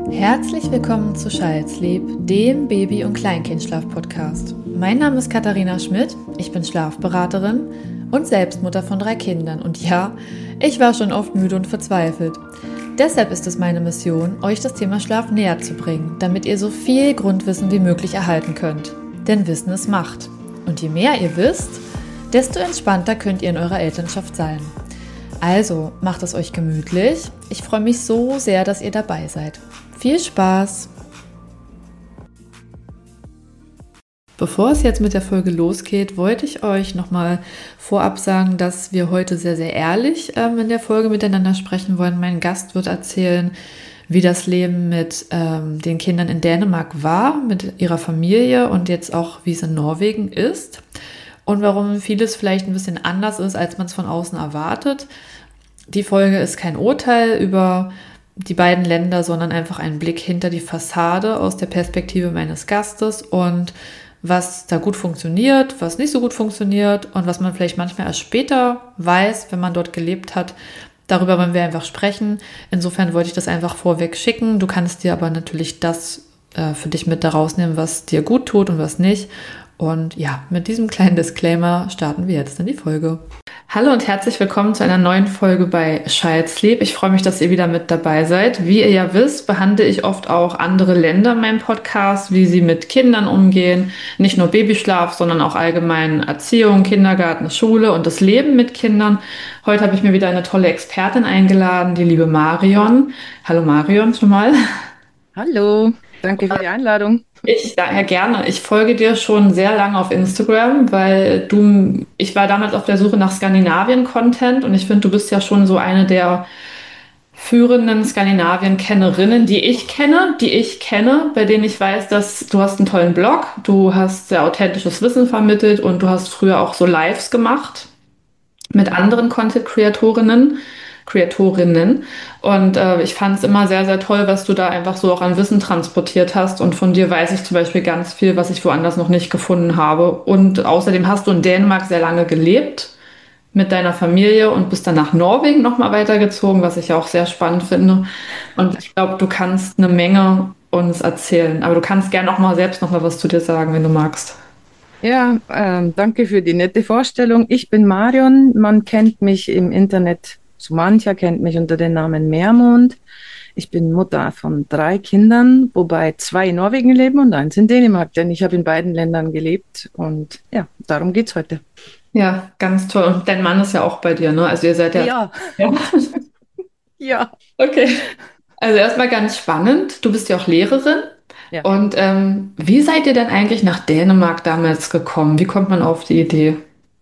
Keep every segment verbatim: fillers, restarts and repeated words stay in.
Herzlich willkommen zu Child's-Sleep, dem Baby- und Kleinkindschlaf-Podcast. Mein Name ist Katharina Schmidt, ich bin Schlafberaterin und Selbstmutter von drei Kindern. Und ja, ich war schon oft müde und verzweifelt. Deshalb ist es meine Mission, euch das Thema Schlaf näher zu bringen, damit ihr so viel Grundwissen wie möglich erhalten könnt. Denn Wissen ist Macht. Und je mehr ihr wisst, desto entspannter könnt ihr in eurer Elternschaft sein. Also, macht es euch gemütlich. Ich freue mich so sehr, dass ihr dabei seid. Viel Spaß! Bevor es jetzt mit der Folge losgeht, wollte ich euch nochmal vorab sagen, dass wir heute sehr, sehr ehrlich ähm, in der Folge miteinander sprechen wollen. Mein Gast wird erzählen, wie das Leben mit ähm, den Kindern in Dänemark war, mit ihrer Familie und jetzt auch, wie es in Norwegen ist. Und warum vieles vielleicht ein bisschen anders ist, als man es von außen erwartet. Die Folge ist kein Urteil über die beiden Länder, sondern einfach ein Blick hinter die Fassade aus der Perspektive meines Gastes und was da gut funktioniert, was nicht so gut funktioniert und was man vielleicht manchmal erst später weiß, wenn man dort gelebt hat. Darüber wollen wir einfach sprechen. Insofern wollte ich das einfach vorweg schicken. Du kannst dir aber natürlich das äh, für dich mit da rausnehmen, was dir gut tut und was nicht. Und ja, mit diesem kleinen Disclaimer starten wir jetzt in die Folge. Hallo und herzlich willkommen zu einer neuen Folge bei Child's-Sleep. Ich freue mich, dass ihr wieder mit dabei seid. Wie ihr ja wisst, behandle ich oft auch andere Länder in meinem Podcast, wie sie mit Kindern umgehen. Nicht nur Babyschlaf, sondern auch allgemein Erziehung, Kindergarten, Schule und das Leben mit Kindern. Heute habe ich mir wieder eine tolle Expertin eingeladen, die liebe Marion. Hallo Marion schon mal. Hallo, danke für die Einladung. Ich daher gerne. Ich folge dir schon sehr lange auf Instagram, weil du, ich war damals auf der Suche nach Skandinavien-Content und ich finde, du bist ja schon so eine der führenden Skandinavien-Kennerinnen, die ich kenne, die ich kenne, bei denen ich weiß, dass du hast einen tollen Blog, du hast sehr authentisches Wissen vermittelt und du hast früher auch so Lives gemacht mit anderen Content-Kreatorinnen, Kreatorinnen. Und äh, ich fand es immer sehr, sehr toll, was du da einfach so auch an Wissen transportiert hast. Und von dir weiß ich zum Beispiel ganz viel, was ich woanders noch nicht gefunden habe. Und außerdem hast du in Dänemark sehr lange gelebt mit deiner Familie und bist dann nach Norwegen nochmal weitergezogen, was ich auch sehr spannend finde. Und ich glaube, du kannst eine Menge uns erzählen. Aber du kannst gerne auch mal selbst noch mal was zu dir sagen, wenn du magst. Ja, ähm, danke für die nette Vorstellung. Ich bin Marion. Man kennt mich im Internet, so mancher kennt mich unter dem Namen Meermond. Ich bin Mutter von drei Kindern, wobei zwei in Norwegen leben und eins in Dänemark, denn ich habe in beiden Ländern gelebt und ja, darum geht's heute. Ja, ganz toll. Und dein Mann ist ja auch bei dir, ne? Also ihr seid ja. Ja, Ja. ja. Okay. Also erstmal ganz spannend. Du bist ja auch Lehrerin. Ja. Und ähm, wie seid ihr denn eigentlich nach Dänemark damals gekommen? Wie kommt man auf die Idee?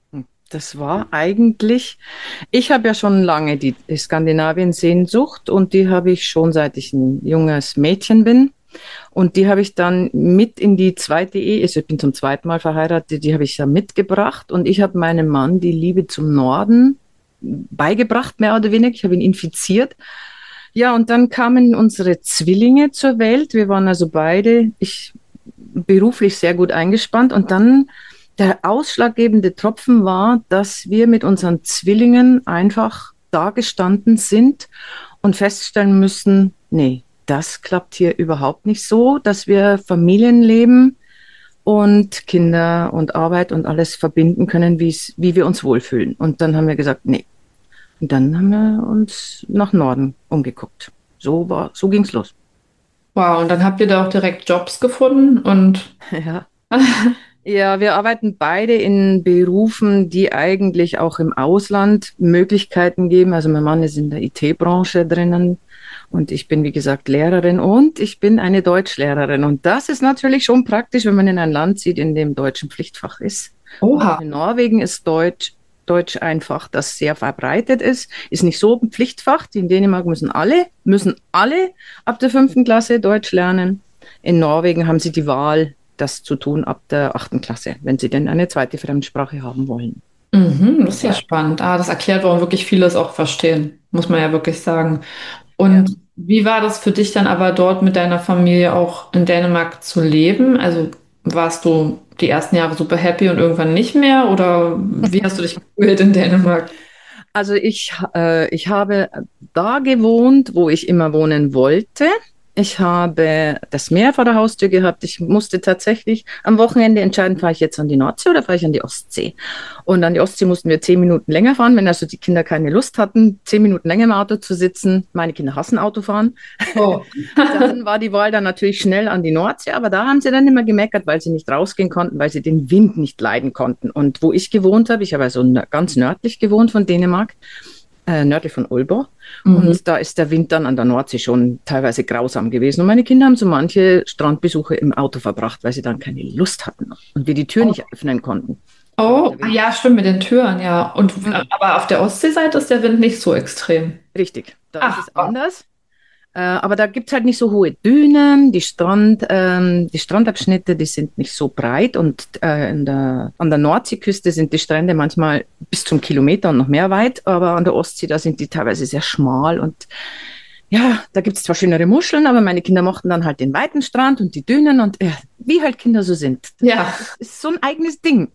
Das war eigentlich, ich habe ja schon lange die Skandinavien-Sehnsucht und die habe ich schon seit ich ein junges Mädchen bin. Und die habe ich dann mit in die zweite Ehe, also ich bin zum zweiten Mal verheiratet, die habe ich ja mitgebracht und ich habe meinem Mann die Liebe zum Norden beigebracht, mehr oder weniger. Ich habe ihn infiziert. Ja, und dann kamen unsere Zwillinge zur Welt. Wir waren also beide, ich beruflich sehr gut eingespannt und dann der ausschlaggebende Tropfen war, dass wir mit unseren Zwillingen einfach dagestanden sind und feststellen müssen, nee, das klappt hier überhaupt nicht so, dass wir Familienleben und Kinder und Arbeit und alles verbinden können, wie's, wie wir uns wohlfühlen. Und dann haben wir gesagt, nee. Und dann haben wir uns nach Norden umgeguckt. So war, so ging's los. Wow, und dann habt ihr da auch direkt Jobs gefunden und Ja. Ja, wir arbeiten beide in Berufen, die eigentlich auch im Ausland Möglichkeiten geben. Also mein Mann ist in der I T-Branche drinnen und ich bin, wie gesagt, Lehrerin und ich bin eine Deutschlehrerin. Und das ist natürlich schon praktisch, wenn man in ein Land zieht, in dem Deutsch ein Pflichtfach ist. Und Oha. auch in Norwegen ist Deutsch, Deutsch einfach, das sehr verbreitet ist, ist nicht so ein Pflichtfach. In Dänemark müssen alle, müssen alle ab der fünften Klasse Deutsch lernen. In Norwegen haben sie die Wahl, das zu tun ab der achten Klasse, wenn sie denn eine zweite Fremdsprache haben wollen. Mhm, das ist ja spannend. Ah, das erklärt, warum wirklich viele es auch verstehen, muss man ja wirklich sagen. Ja. Und wie war das für dich dann aber dort mit deiner Familie auch in Dänemark zu leben? Also warst du die ersten Jahre super happy und irgendwann nicht mehr? Oder wie hast du dich gefühlt in Dänemark? Also ich, äh, ich habe da gewohnt, wo ich immer wohnen wollte. Ich habe das Meer vor der Haustür gehabt. Ich musste tatsächlich am Wochenende entscheiden, fahre ich jetzt an die Nordsee oder fahre ich an die Ostsee. Und an die Ostsee mussten wir zehn Minuten länger fahren, wenn also die Kinder keine Lust hatten, zehn Minuten länger im Auto zu sitzen. Meine Kinder hassen Autofahren. Oh. Dann war die Wahl dann natürlich schnell an die Nordsee, aber da haben sie dann immer gemeckert, weil sie nicht rausgehen konnten, weil sie den Wind nicht leiden konnten. Und wo ich gewohnt habe, ich habe also ganz nördlich gewohnt von Dänemark, äh, nördlich von Aalborg. Mhm. Und da ist der Wind dann an der Nordsee schon teilweise grausam gewesen. Und meine Kinder haben so manche Strandbesuche im Auto verbracht, weil sie dann keine Lust hatten und wir die Tür Oh, nicht öffnen konnten. oh, ah ja, stimmt, mit den Türen, ja. Und, äh, Mhm. aber auf der Ostseeseite ist der Wind nicht so extrem. Richtig, da ist Ach, es oh. anders. Äh, aber da gibt es halt nicht so hohe Dünen, die, Strand, ähm, die Strandabschnitte, die sind nicht so breit und äh, in der, an der Nordseeküste sind die Strände manchmal bis zum Kilometer und noch mehr weit, aber an der Ostsee, da sind die teilweise sehr schmal und ja, da gibt es zwar schönere Muscheln, aber meine Kinder mochten dann halt den weiten Strand und die Dünen und ja, wie halt Kinder so sind. Ja, Das ist so ein eigenes Ding.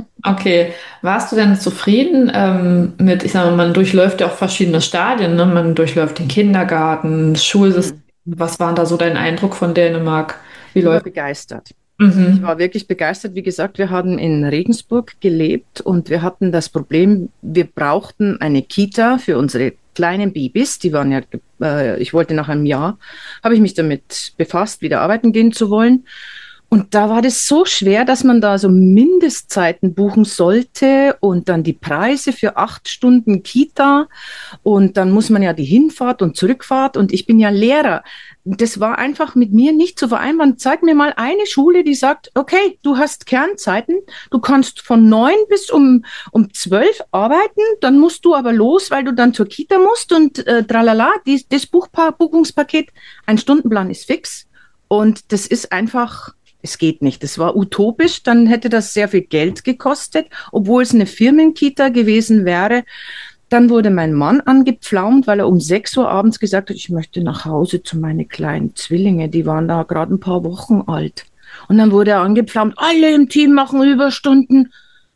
okay. Warst du denn zufrieden ähm, mit, ich sage mal, man durchläuft ja auch verschiedene Stadien, ne? Man durchläuft den Kindergarten, das Schulsystem. Mhm. Was war da so dein Eindruck von Dänemark? Wie Ich war läuft? begeistert. Ich Mhm. war wirklich begeistert. Wie gesagt, wir haben in Regensburg gelebt und wir hatten das Problem, wir brauchten eine Kita für unsere kleinen Babys. Die waren ja, äh, ich wollte nach einem Jahr, habe ich mich damit befasst, wieder arbeiten gehen zu wollen. Und da war das so schwer, dass man da so Mindestzeiten buchen sollte und dann die Preise für acht Stunden Kita und dann muss man ja die Hinfahrt und Zurückfahrt und ich bin ja Lehrer. Das war einfach mit mir nicht zu vereinbaren. Zeig mir mal eine Schule, die sagt, okay, du hast Kernzeiten, du kannst von neun bis um, um zwölf arbeiten, dann musst du aber los, weil du dann zur Kita musst und äh, tralala, die, das Buchpa Buchungspaket, ein Stundenplan ist fix und das ist einfach, es geht nicht. Das war utopisch, dann hätte das sehr viel Geld gekostet, obwohl es eine Firmenkita gewesen wäre. Dann wurde mein Mann angepflaumt, weil er um sechs Uhr abends gesagt hat, ich möchte nach Hause zu meinen kleinen Zwillinge. Die waren da gerade ein paar Wochen alt. Und dann wurde er angepflaumt, alle im Team machen Überstunden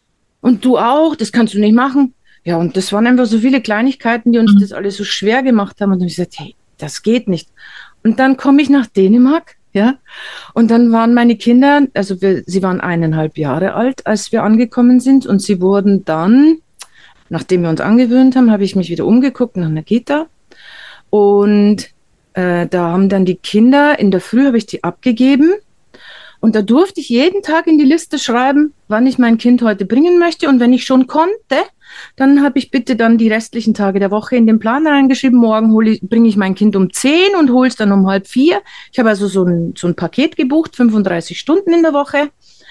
und du auch, das kannst du nicht machen. Ja, und das waren einfach so viele Kleinigkeiten, die uns das alles so schwer gemacht haben. Und dann habe ich gesagt, hey, das geht nicht. Und dann komme ich nach Dänemark, ja, und dann waren meine Kinder, also wir, sie waren eineinhalb Jahre alt, als wir angekommen sind, und sie wurden dann, nachdem wir uns angewöhnt haben, habe ich mich wieder umgeguckt nach einer Kita. Und äh, da haben dann die Kinder, in der Früh habe ich die abgegeben. Und da durfte ich jeden Tag in die Liste schreiben, wann ich mein Kind heute bringen möchte. Und wenn ich schon konnte, dann habe ich bitte dann die restlichen Tage der Woche in den Plan reingeschrieben. Morgen hole ich, bringe ich mein Kind um zehn und hole es dann um halb vier. Ich habe also so ein, so ein Paket gebucht, fünfunddreißig Stunden in der Woche.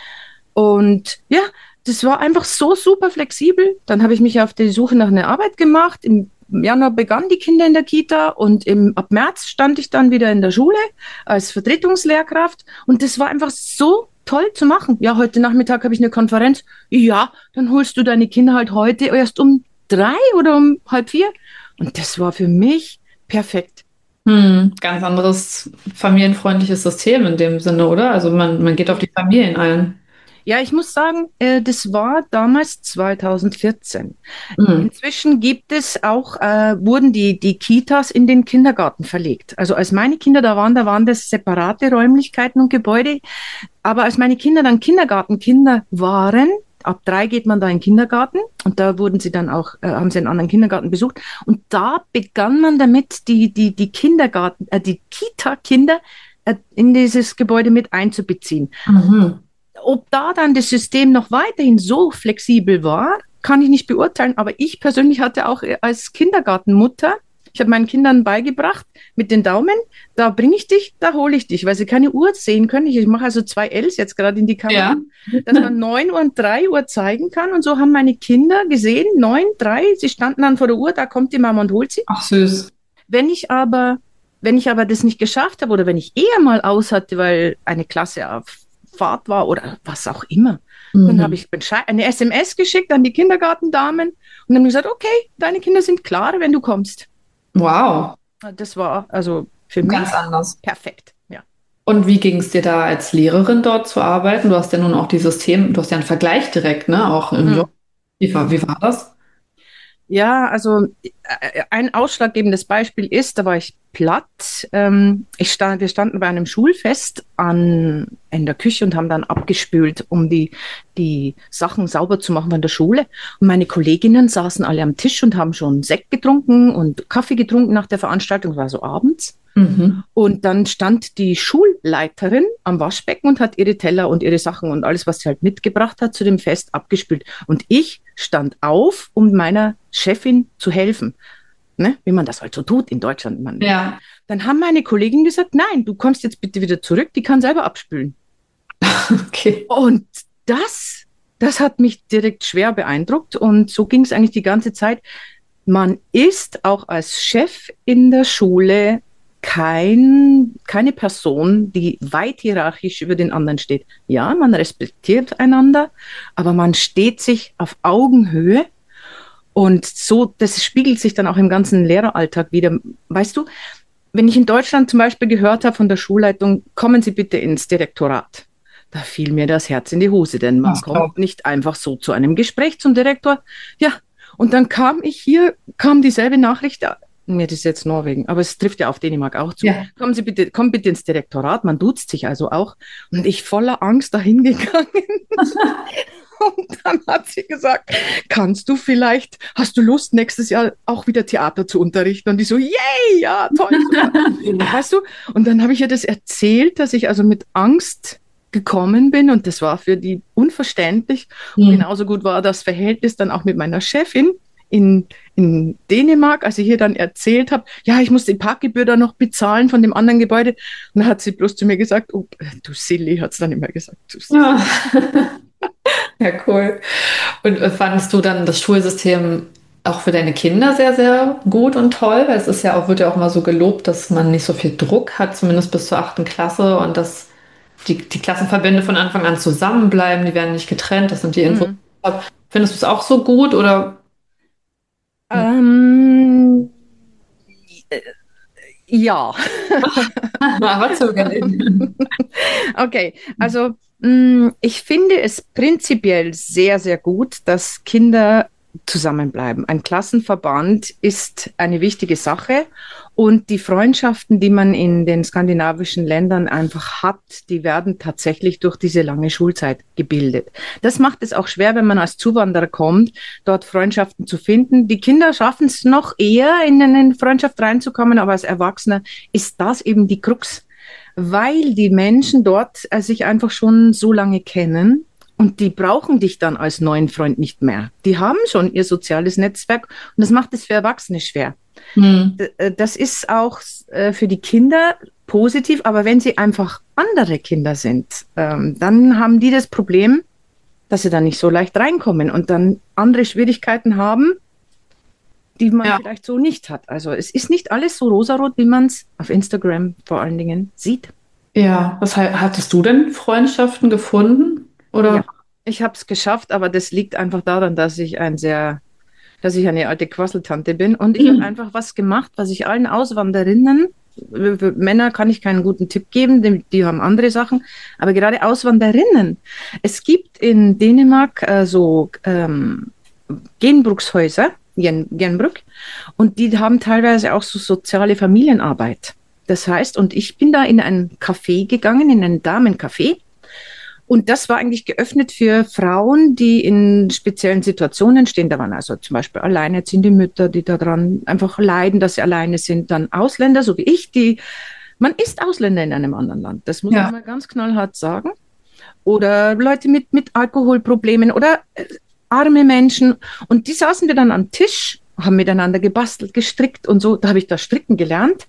Und ja, das war einfach so super flexibel. Dann habe ich mich auf die Suche nach einer Arbeit gemacht. Im Januar begannen die Kinder in der Kita und im, ab März stand ich dann wieder in der Schule als Vertretungslehrkraft. Und das war einfach so toll zu machen. Ja, heute Nachmittag habe ich eine Konferenz. Ja, dann holst du deine Kinder halt heute erst um drei oder um halb vier. Und das war für mich perfekt. Hm, ganz anderes familienfreundliches System in dem Sinne, oder? Also man, man geht auf die Familien ein. Ja, ich muss sagen, äh, das war damals zweitausendvierzehn. Hm. Inzwischen gibt es auch, äh, wurden die, die Kitas in den Kindergarten verlegt. Also als meine Kinder da waren, da waren das separate Räumlichkeiten und Gebäude. Aber als meine Kinder dann Kindergartenkinder waren, ab drei geht man da in den Kindergarten und da wurden sie dann auch, äh, haben sie einen anderen Kindergarten besucht. Und da begann man damit, die, die, die Kindergarten, äh, die Kita-Kinder äh, in dieses Gebäude mit einzubeziehen. Mhm. Ob da dann das System noch weiterhin so flexibel war, kann ich nicht beurteilen. Aber ich persönlich hatte auch als Kindergartenmutter, ich habe meinen Kindern beigebracht, mit den Daumen, da bringe ich dich, da hole ich dich, weil sie keine Uhr sehen können. Ich mache also zwei Ls jetzt gerade in die Kamera, Ja. dass man neun Uhr und drei Uhr zeigen kann. Und so haben meine Kinder gesehen, neun, drei, sie standen dann vor der Uhr, da kommt die Mama und holt sie. Ach süß. Wenn ich aber, wenn ich aber das nicht geschafft habe oder wenn ich eher mal aus hatte, weil eine Klasse auf Fahrt war oder was auch immer, dann habe Mhm. ich eine S M S geschickt an die Kindergartendamen und haben gesagt, okay, deine Kinder sind klar, wenn du kommst. Wow, Das war also für ganz mich anders. perfekt. Ja. Und wie ging es dir da als Lehrerin dort zu arbeiten? Du hast ja nun auch dieses Thema, du hast ja einen Vergleich direkt, ne? Auch im Hm. Job. Wie war, wie war das? Ja, also äh, ein ausschlaggebendes Beispiel ist, da war ich platt. Ähm, ich stand, wir standen bei einem Schulfest an, in der Küche und haben dann abgespült, um die, die Sachen sauber zu machen von der Schule. Und meine Kolleginnen saßen alle am Tisch und haben schon Sekt getrunken und Kaffee getrunken nach der Veranstaltung, das war so abends. Mhm. Und dann stand die Schulleiterin am Waschbecken und hat ihre Teller und ihre Sachen und alles, was sie halt mitgebracht hat, zu dem Fest abgespült. Und ich stand auf, um meiner Chefin zu helfen. Ne? Wie man das halt so tut in Deutschland. Man. Ja. Dann haben meine Kollegen gesagt, nein, du kommst jetzt bitte wieder zurück, die kann selber abspülen. Okay. Und das, das hat mich direkt schwer beeindruckt und so ging es eigentlich die ganze Zeit. Man ist auch als Chef in der Schule kein, keine Person, die weit hierarchisch über den anderen steht. Ja, man respektiert einander, aber man steht sich auf Augenhöhe. Und so, das spiegelt sich dann auch im ganzen Lehreralltag wieder. Weißt du, wenn ich in Deutschland zum Beispiel gehört habe von der Schulleitung, kommen Sie bitte ins Direktorat. Da fiel mir das Herz in die Hose, denn man Ach, kommt nicht einfach so zu einem Gespräch zum Direktor. Ja, und dann kam ich hier, kam dieselbe Nachricht. Mir das ist jetzt Norwegen, aber es trifft ja auf Dänemark auch zu. Ja. Kommen Sie bitte, komm bitte ins Direktorat, man duzt sich also auch. Und ich voller Angst dahin gegangen. Und dann hat sie gesagt, kannst du vielleicht, hast du Lust, nächstes Jahr auch wieder Theater zu unterrichten? Und die so, yay, ja, toll. Weißt du? Und dann habe ich ihr das erzählt, dass ich also mit Angst gekommen bin und das war für die unverständlich. Mhm. Und genauso gut war das Verhältnis dann auch mit meiner Chefin in, in Dänemark, als ich ihr dann erzählt habe, ja, ich muss die Parkgebühr da noch bezahlen von dem anderen Gebäude. Und dann hat sie bloß zu mir gesagt, oh, du Silly, hat es dann immer gesagt. Du ja. Ja, cool. Und fandest du dann das Schulsystem auch für deine Kinder sehr, sehr gut und toll? Weil es ist ja auch, wird ja auch mal so gelobt, dass man nicht so viel Druck hat, zumindest bis zur achten Klasse und dass die, die Klassenverbände von Anfang an zusammenbleiben, die werden nicht getrennt, das sind die Infos. Mhm. Findest du es auch so gut oder? Ähm, ja. Aber zögerlich. Okay, also mh, ich finde es prinzipiell sehr, sehr gut, dass Kinder zusammenbleiben. Ein Klassenverband ist eine wichtige Sache und die Freundschaften, die man in den skandinavischen Ländern einfach hat, die werden tatsächlich durch diese lange Schulzeit gebildet. Das macht es auch schwer, wenn man als Zuwanderer kommt, dort Freundschaften zu finden. Die Kinder schaffen es noch eher, in eine Freundschaft reinzukommen, aber als Erwachsener ist das eben die Krux, weil die Menschen dort äh, sich einfach schon so lange kennen. Und die brauchen dich dann als neuen Freund nicht mehr. Die haben schon ihr soziales Netzwerk und das macht es für Erwachsene schwer. Hm. Das ist auch für die Kinder positiv, aber wenn sie einfach andere Kinder sind, dann haben die das Problem, dass sie da nicht so leicht reinkommen und dann andere Schwierigkeiten haben, die man ja. vielleicht so nicht hat. Also es ist nicht alles so rosarot, wie man es auf Instagram vor allen Dingen sieht. Ja, was hattest du denn Freundschaften gefunden? Oder? Ja, ich habe es geschafft, aber das liegt einfach daran, dass ich ein sehr, dass ich eine alte Quasseltante bin und ich mhm. habe einfach was gemacht, was ich allen Auswanderinnen, für Männer kann ich keinen guten Tipp geben, die, die haben andere Sachen, aber gerade Auswanderinnen. Es gibt in Dänemark äh, so ähm, Genbrukshäuser, Gen, Genbruk, und die haben teilweise auch so soziale Familienarbeit. Das heißt, und ich bin da in ein Café gegangen, in ein Damencafé. Und das war eigentlich geöffnet für Frauen, die in speziellen Situationen stehen. Da waren also zum Beispiel alleinerziehende Mütter, die daran einfach leiden, dass sie alleine sind. Dann Ausländer, so wie ich, die, man ist Ausländer in einem anderen Land. Das muss ja. man mal ganz knallhart sagen. Oder Leute mit, mit Alkoholproblemen oder äh, arme Menschen. Und die saßen wir dann am Tisch, haben miteinander gebastelt, gestrickt und so. Da habe ich das Stricken gelernt.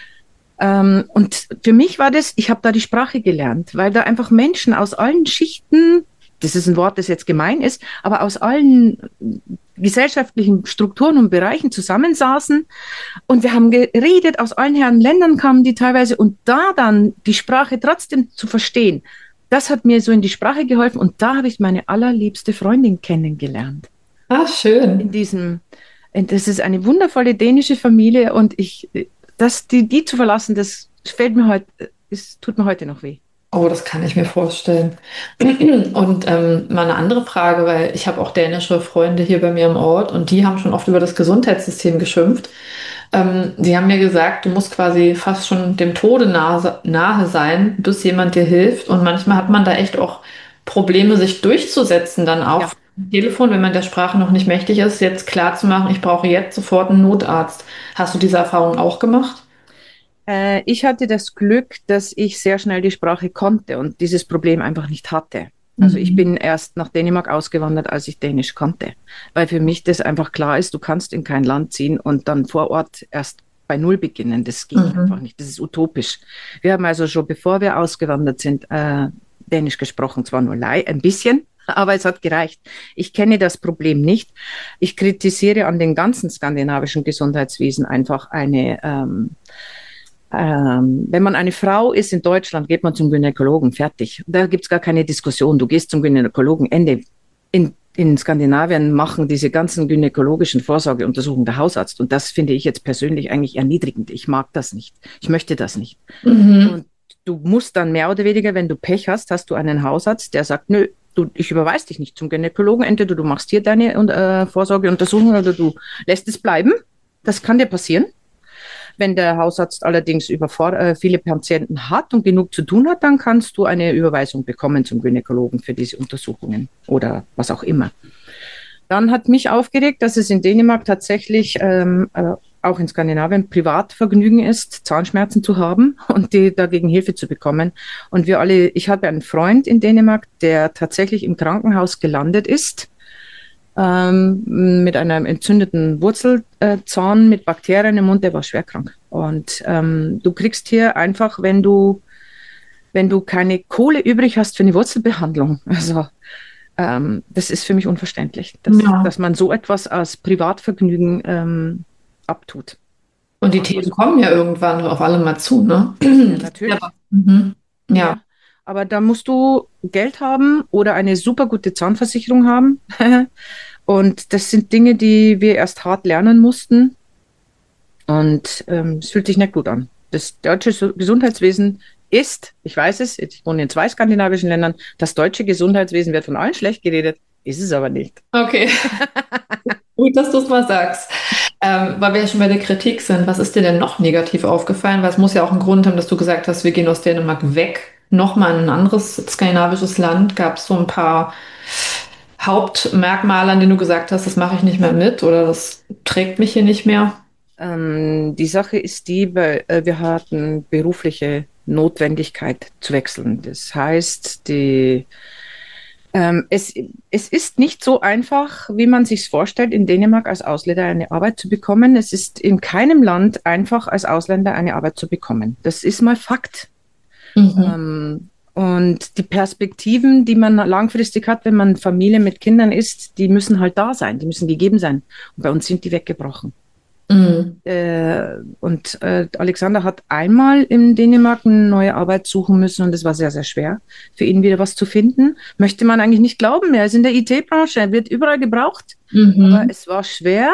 Ähm, und für mich war das, ich habe da die Sprache gelernt, weil da einfach Menschen aus allen Schichten, das ist ein Wort, das jetzt gemein ist, aber aus allen gesellschaftlichen Strukturen und Bereichen zusammensaßen und wir haben geredet, aus allen Herren Ländern kamen die teilweise und da dann die Sprache trotzdem zu verstehen, das hat mir so in die Sprache geholfen und da habe ich meine allerliebste Freundin kennengelernt. Ah, schön. In diesem, das ist eine wundervolle dänische Familie und ich Das, die, die zu verlassen, das fällt mir heute, es tut mir heute noch weh. Oh, das kann ich mir vorstellen. Und ähm, mal eine andere Frage, weil ich habe auch dänische Freunde hier bei mir im Ort und die haben schon oft über das Gesundheitssystem geschimpft. Ähm, die haben mir gesagt, du musst quasi fast schon dem Tode nahe, nahe sein, bis jemand dir hilft. Und manchmal hat man da echt auch Probleme, sich durchzusetzen, dann auch Ja. am Telefon, wenn man der Sprache noch nicht mächtig ist, jetzt klar zu machen, ich brauche jetzt sofort einen Notarzt. Hast du diese Erfahrung auch gemacht? Äh, ich hatte das Glück, dass ich sehr schnell die Sprache konnte und dieses Problem einfach nicht hatte. Also ich Mhm. bin erst nach Dänemark ausgewandert, als ich Dänisch konnte, weil für mich das einfach klar ist, du kannst in kein Land ziehen und dann vor Ort erst bei Null beginnen. Das geht einfach Mhm. nicht. Das ist utopisch. Wir haben also schon, bevor wir ausgewandert sind, äh, Dänisch gesprochen, zwar nur lei ein bisschen, aber es hat gereicht. Ich kenne das Problem nicht. Ich kritisiere an den ganzen skandinavischen Gesundheitswesen einfach eine ähm, ähm, wenn man eine Frau ist in Deutschland, geht man zum Gynäkologen, fertig. Da gibt es gar keine Diskussion. Du gehst zum Gynäkologen, Ende. In, in Skandinavien machen diese ganzen gynäkologischen Vorsorgeuntersuchungen der Hausarzt. Und das finde ich jetzt persönlich eigentlich erniedrigend. Ich mag das nicht. Ich möchte das nicht. Mhm. Und du musst dann mehr oder weniger, wenn du Pech hast, hast du einen Hausarzt, der sagt, nö, du, ich überweise dich nicht zum Gynäkologen. Entweder du machst hier deine äh, Vorsorgeuntersuchung oder du lässt es bleiben. Das kann dir passieren. Wenn der Hausarzt allerdings überfor- äh, viele Patienten hat und genug zu tun hat, dann kannst du eine Überweisung bekommen zum Gynäkologen für diese Untersuchungen oder was auch immer. Dann hat mich aufgeregt, dass es in Dänemark tatsächlich ähm, äh, auch in Skandinavien Privatvergnügen ist, Zahnschmerzen zu haben und die dagegen Hilfe zu bekommen. Und wir alle, ich habe einen Freund in Dänemark, der tatsächlich im Krankenhaus gelandet ist ähm, mit einem entzündeten Wurzelzahn mit Bakterien im Mund, der war schwer krank. Und ähm, du kriegst hier einfach, wenn du, wenn du keine Kohle übrig hast für eine Wurzelbehandlung, also ähm, das ist für mich unverständlich, dass, Ja. dass man so etwas als Privatvergnügen ähm, abtut. Und die Ja, Themen also, kommen ja irgendwann auf alle mal zu, ne? ja, Das ist ja natürlich. was. Mhm. Ja. Ja. Aber da musst du Geld haben oder eine super gute Zahnversicherung haben. Und das sind Dinge, die wir erst hart lernen mussten. Und ähm, es fühlt sich nicht gut an. Das deutsche So- Gesundheitswesen ist, ich weiß es, ich wohne in zwei skandinavischen Ländern, das deutsche Gesundheitswesen wird von allen schlecht geredet, ist es aber nicht. Okay, gut, dass du es mal sagst. Ähm, weil wir ja schon bei der Kritik sind, was ist dir denn noch negativ aufgefallen? Weil es muss ja auch einen Grund haben, dass du gesagt hast, wir gehen aus Dänemark weg, nochmal in ein anderes skandinavisches Land. Gab es so ein paar Hauptmerkmale, an denen du gesagt hast, das mache ich nicht mehr mit oder das trägt mich hier nicht mehr? Ähm, die Sache ist die, weil, äh, wir hatten berufliche Notwendigkeit zu wechseln. Das heißt, die, ähm, es, es ist nicht so einfach, wie man sich vorstellt, in Dänemark als Ausländer eine Arbeit zu bekommen. Es ist in keinem Land einfach, als Ausländer eine Arbeit zu bekommen. Das ist mal Fakt. Mhm. Ähm, und die Perspektiven, die man langfristig hat, wenn man Familie mit Kindern ist, die müssen halt da sein, die müssen gegeben sein. Und bei uns sind die weggebrochen. Mhm. Äh, und äh, Alexander hat einmal in Dänemark eine neue Arbeit suchen müssen und es war sehr, sehr schwer, für ihn wieder was zu finden. Möchte man eigentlich nicht glauben. Er ist in der I T-Branche, er wird überall gebraucht, aber Mhm. es war schwer.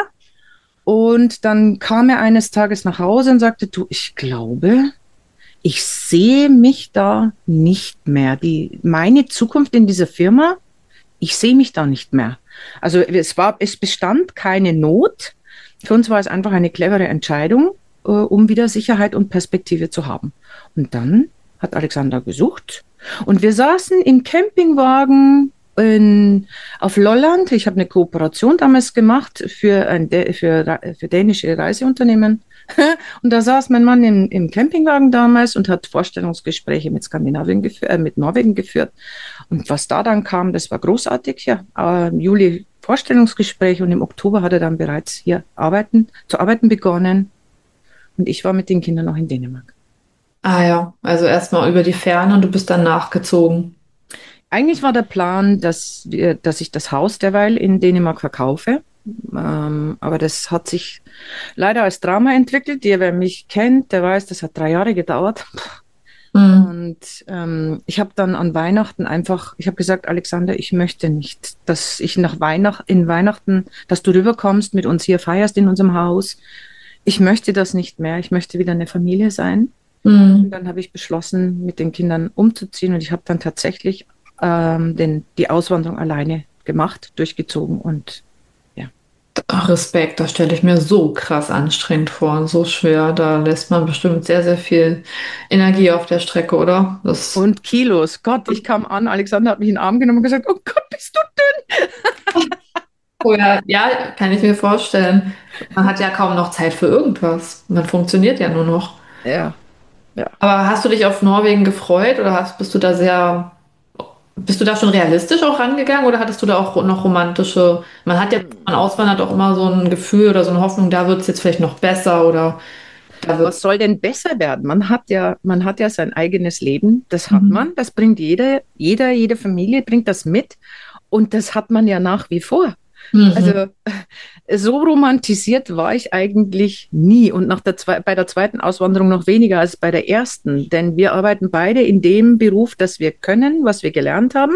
Und dann kam er eines Tages nach Hause und sagte, du, ich glaube, ich sehe mich da nicht mehr. Die, meine Zukunft in dieser Firma, ich sehe mich da nicht mehr. Also es war, es bestand keine Not. Für uns war es einfach eine clevere Entscheidung, äh, um wieder Sicherheit und Perspektive zu haben. Und dann hat Alexander gesucht und wir saßen im Campingwagen in, auf Lolland. Ich habe eine Kooperation damals gemacht für, ein, für, für dänische Reiseunternehmen. Und da saß mein Mann im, im Campingwagen damals und hat Vorstellungsgespräche mit Skandinavien geführt, äh, mit Norwegen geführt. Und was da dann kam, das war großartig. Ja, äh, im Juli Vorstellungsgespräch und im Oktober hat er dann bereits hier arbeiten, zu arbeiten begonnen. Und ich war mit den Kindern noch in Dänemark. Ah ja, also erstmal über die Ferne und du bist dann nachgezogen. Eigentlich war der Plan, dass, wir, dass ich das Haus derweil in Dänemark verkaufe. Ähm, aber das hat sich leider als Drama entwickelt. Der, wer mich kennt, der weiß, das hat drei Jahre gedauert. Mhm. Und ähm, ich habe dann an Weihnachten einfach, ich habe gesagt, Alexander, ich möchte nicht, dass ich nach Weihnacht, in Weihnachten, dass du rüberkommst, mit uns hier feierst in unserem Haus. Ich möchte das nicht mehr. Ich möchte wieder eine Familie sein. Mhm. Und dann habe ich beschlossen, mit den Kindern umzuziehen und ich habe dann tatsächlich ähm, den, die Auswanderung alleine gemacht, durchgezogen und ja. Ach, Respekt, das stelle ich mir so krass anstrengend vor und so schwer. Da lässt man bestimmt sehr, sehr viel Energie auf der Strecke, oder? Das, Und Kilos, Gott, ich kam an, Alexander hat mich in den Arm genommen und gesagt, oh Gott, bist du dünn? oh ja, ja, kann ich mir vorstellen. Man hat ja kaum noch Zeit für irgendwas. Man funktioniert ja nur noch. Ja, ja. Aber hast du dich auf Norwegen gefreut oder hast, bist du da sehr, bist du da schon realistisch auch rangegangen oder hattest du da auch noch romantische, man hat ja, wenn man auswandert, auch immer so ein Gefühl oder so eine Hoffnung, da wird es jetzt vielleicht noch besser oder da wird. Was soll denn besser werden? Man hat ja, man hat ja sein eigenes Leben, das hat Mhm. man, das bringt jede, jeder, jede Familie bringt das mit und das hat man ja nach wie vor. Also Mhm. so romantisiert war ich eigentlich nie und nach der zwei, bei der zweiten Auswanderung noch weniger als bei der ersten, denn wir arbeiten beide in dem Beruf, das wir können, was wir gelernt haben.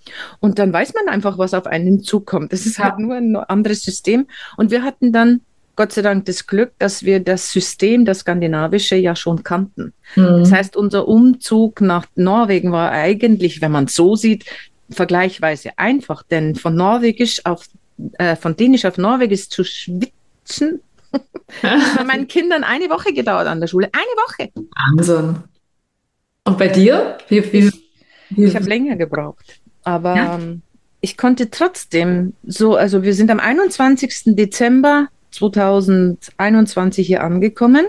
Und dann weiß man einfach, was auf einen zukommt. Das ist halt Ja. nur ein anderes System. Und wir hatten dann Gott sei Dank das Glück, dass wir das System, das skandinavische, ja schon kannten. Das Mhm. heißt, unser Umzug nach Norwegen war eigentlich, wenn man es so sieht, vergleichsweise einfach. Denn von Norwegisch auf, äh, von Dänisch auf Norwegisch zu schwitzen, hat bei meinen Kindern eine Woche gedauert an der Schule. Eine Woche. Wahnsinn. Und bei dir? Wie, wie, Ich, ich wie, habe länger gebraucht. ja? Aber ähm, ich konnte trotzdem so, also wir sind am einundzwanzigsten Dezember zweitausendeinundzwanzig hier angekommen.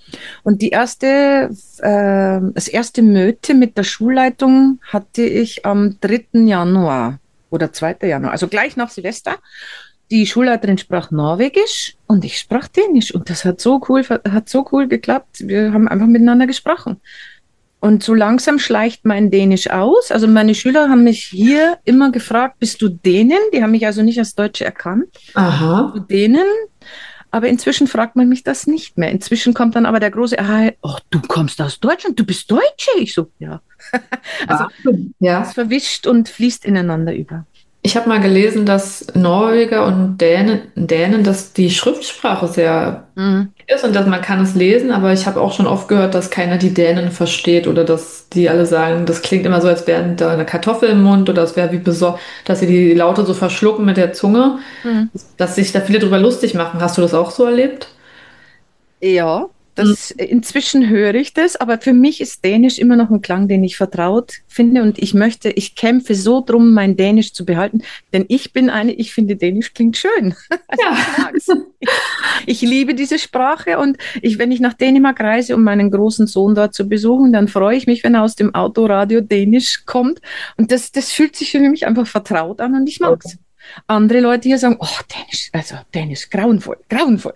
Und die erste, äh, das erste Möte mit der Schulleitung hatte ich am dritten Januar oder zweiten Januar, also gleich nach Silvester. Die Schulleiterin sprach Norwegisch und ich sprach Dänisch und das hat so cool, hat so cool geklappt. Wir haben einfach miteinander gesprochen. Und so langsam schleicht mein Dänisch aus. Also meine Schüler haben mich hier immer gefragt, bist du Dänin? Die haben mich also nicht als Deutsche erkannt. Du Aha. Dänen? Aber inzwischen fragt man mich das nicht mehr. Inzwischen kommt dann aber der große, ah, oh, du kommst aus Deutschland, du bist Deutsche. Ich so, ja. Also Wahnsinn. es Ja. verwischt und fließt ineinander über. Ich habe mal gelesen, dass Norweger und Dänen, Dänen, dass die Schriftsprache sehr Mhm. ist und dass man kann es lesen, aber ich habe auch schon oft gehört, dass keiner die Dänen versteht oder dass die alle sagen, das klingt immer so, als wären da eine Kartoffel im Mund oder es wäre wie besorgt, dass sie die Laute so verschlucken mit der Zunge, Mhm. dass sich da viele drüber lustig machen. Hast du das auch so erlebt? Ja, Mhm. das, inzwischen höre ich das, aber für mich ist Dänisch immer noch ein Klang, den ich vertraut finde und ich möchte, ich kämpfe so drum, mein Dänisch zu behalten, denn ich bin eine, ich finde Dänisch klingt schön. Also Ja. ich mag's. Ich liebe diese Sprache und ich, wenn ich nach Dänemark reise, um meinen großen Sohn dort zu besuchen, dann freue ich mich, wenn er aus dem Autoradio Dänisch kommt und das, das fühlt sich für mich einfach vertraut an und ich mag's. Andere Leute hier sagen, oh, Dänisch, also Dänisch, grauenvoll, grauenvoll.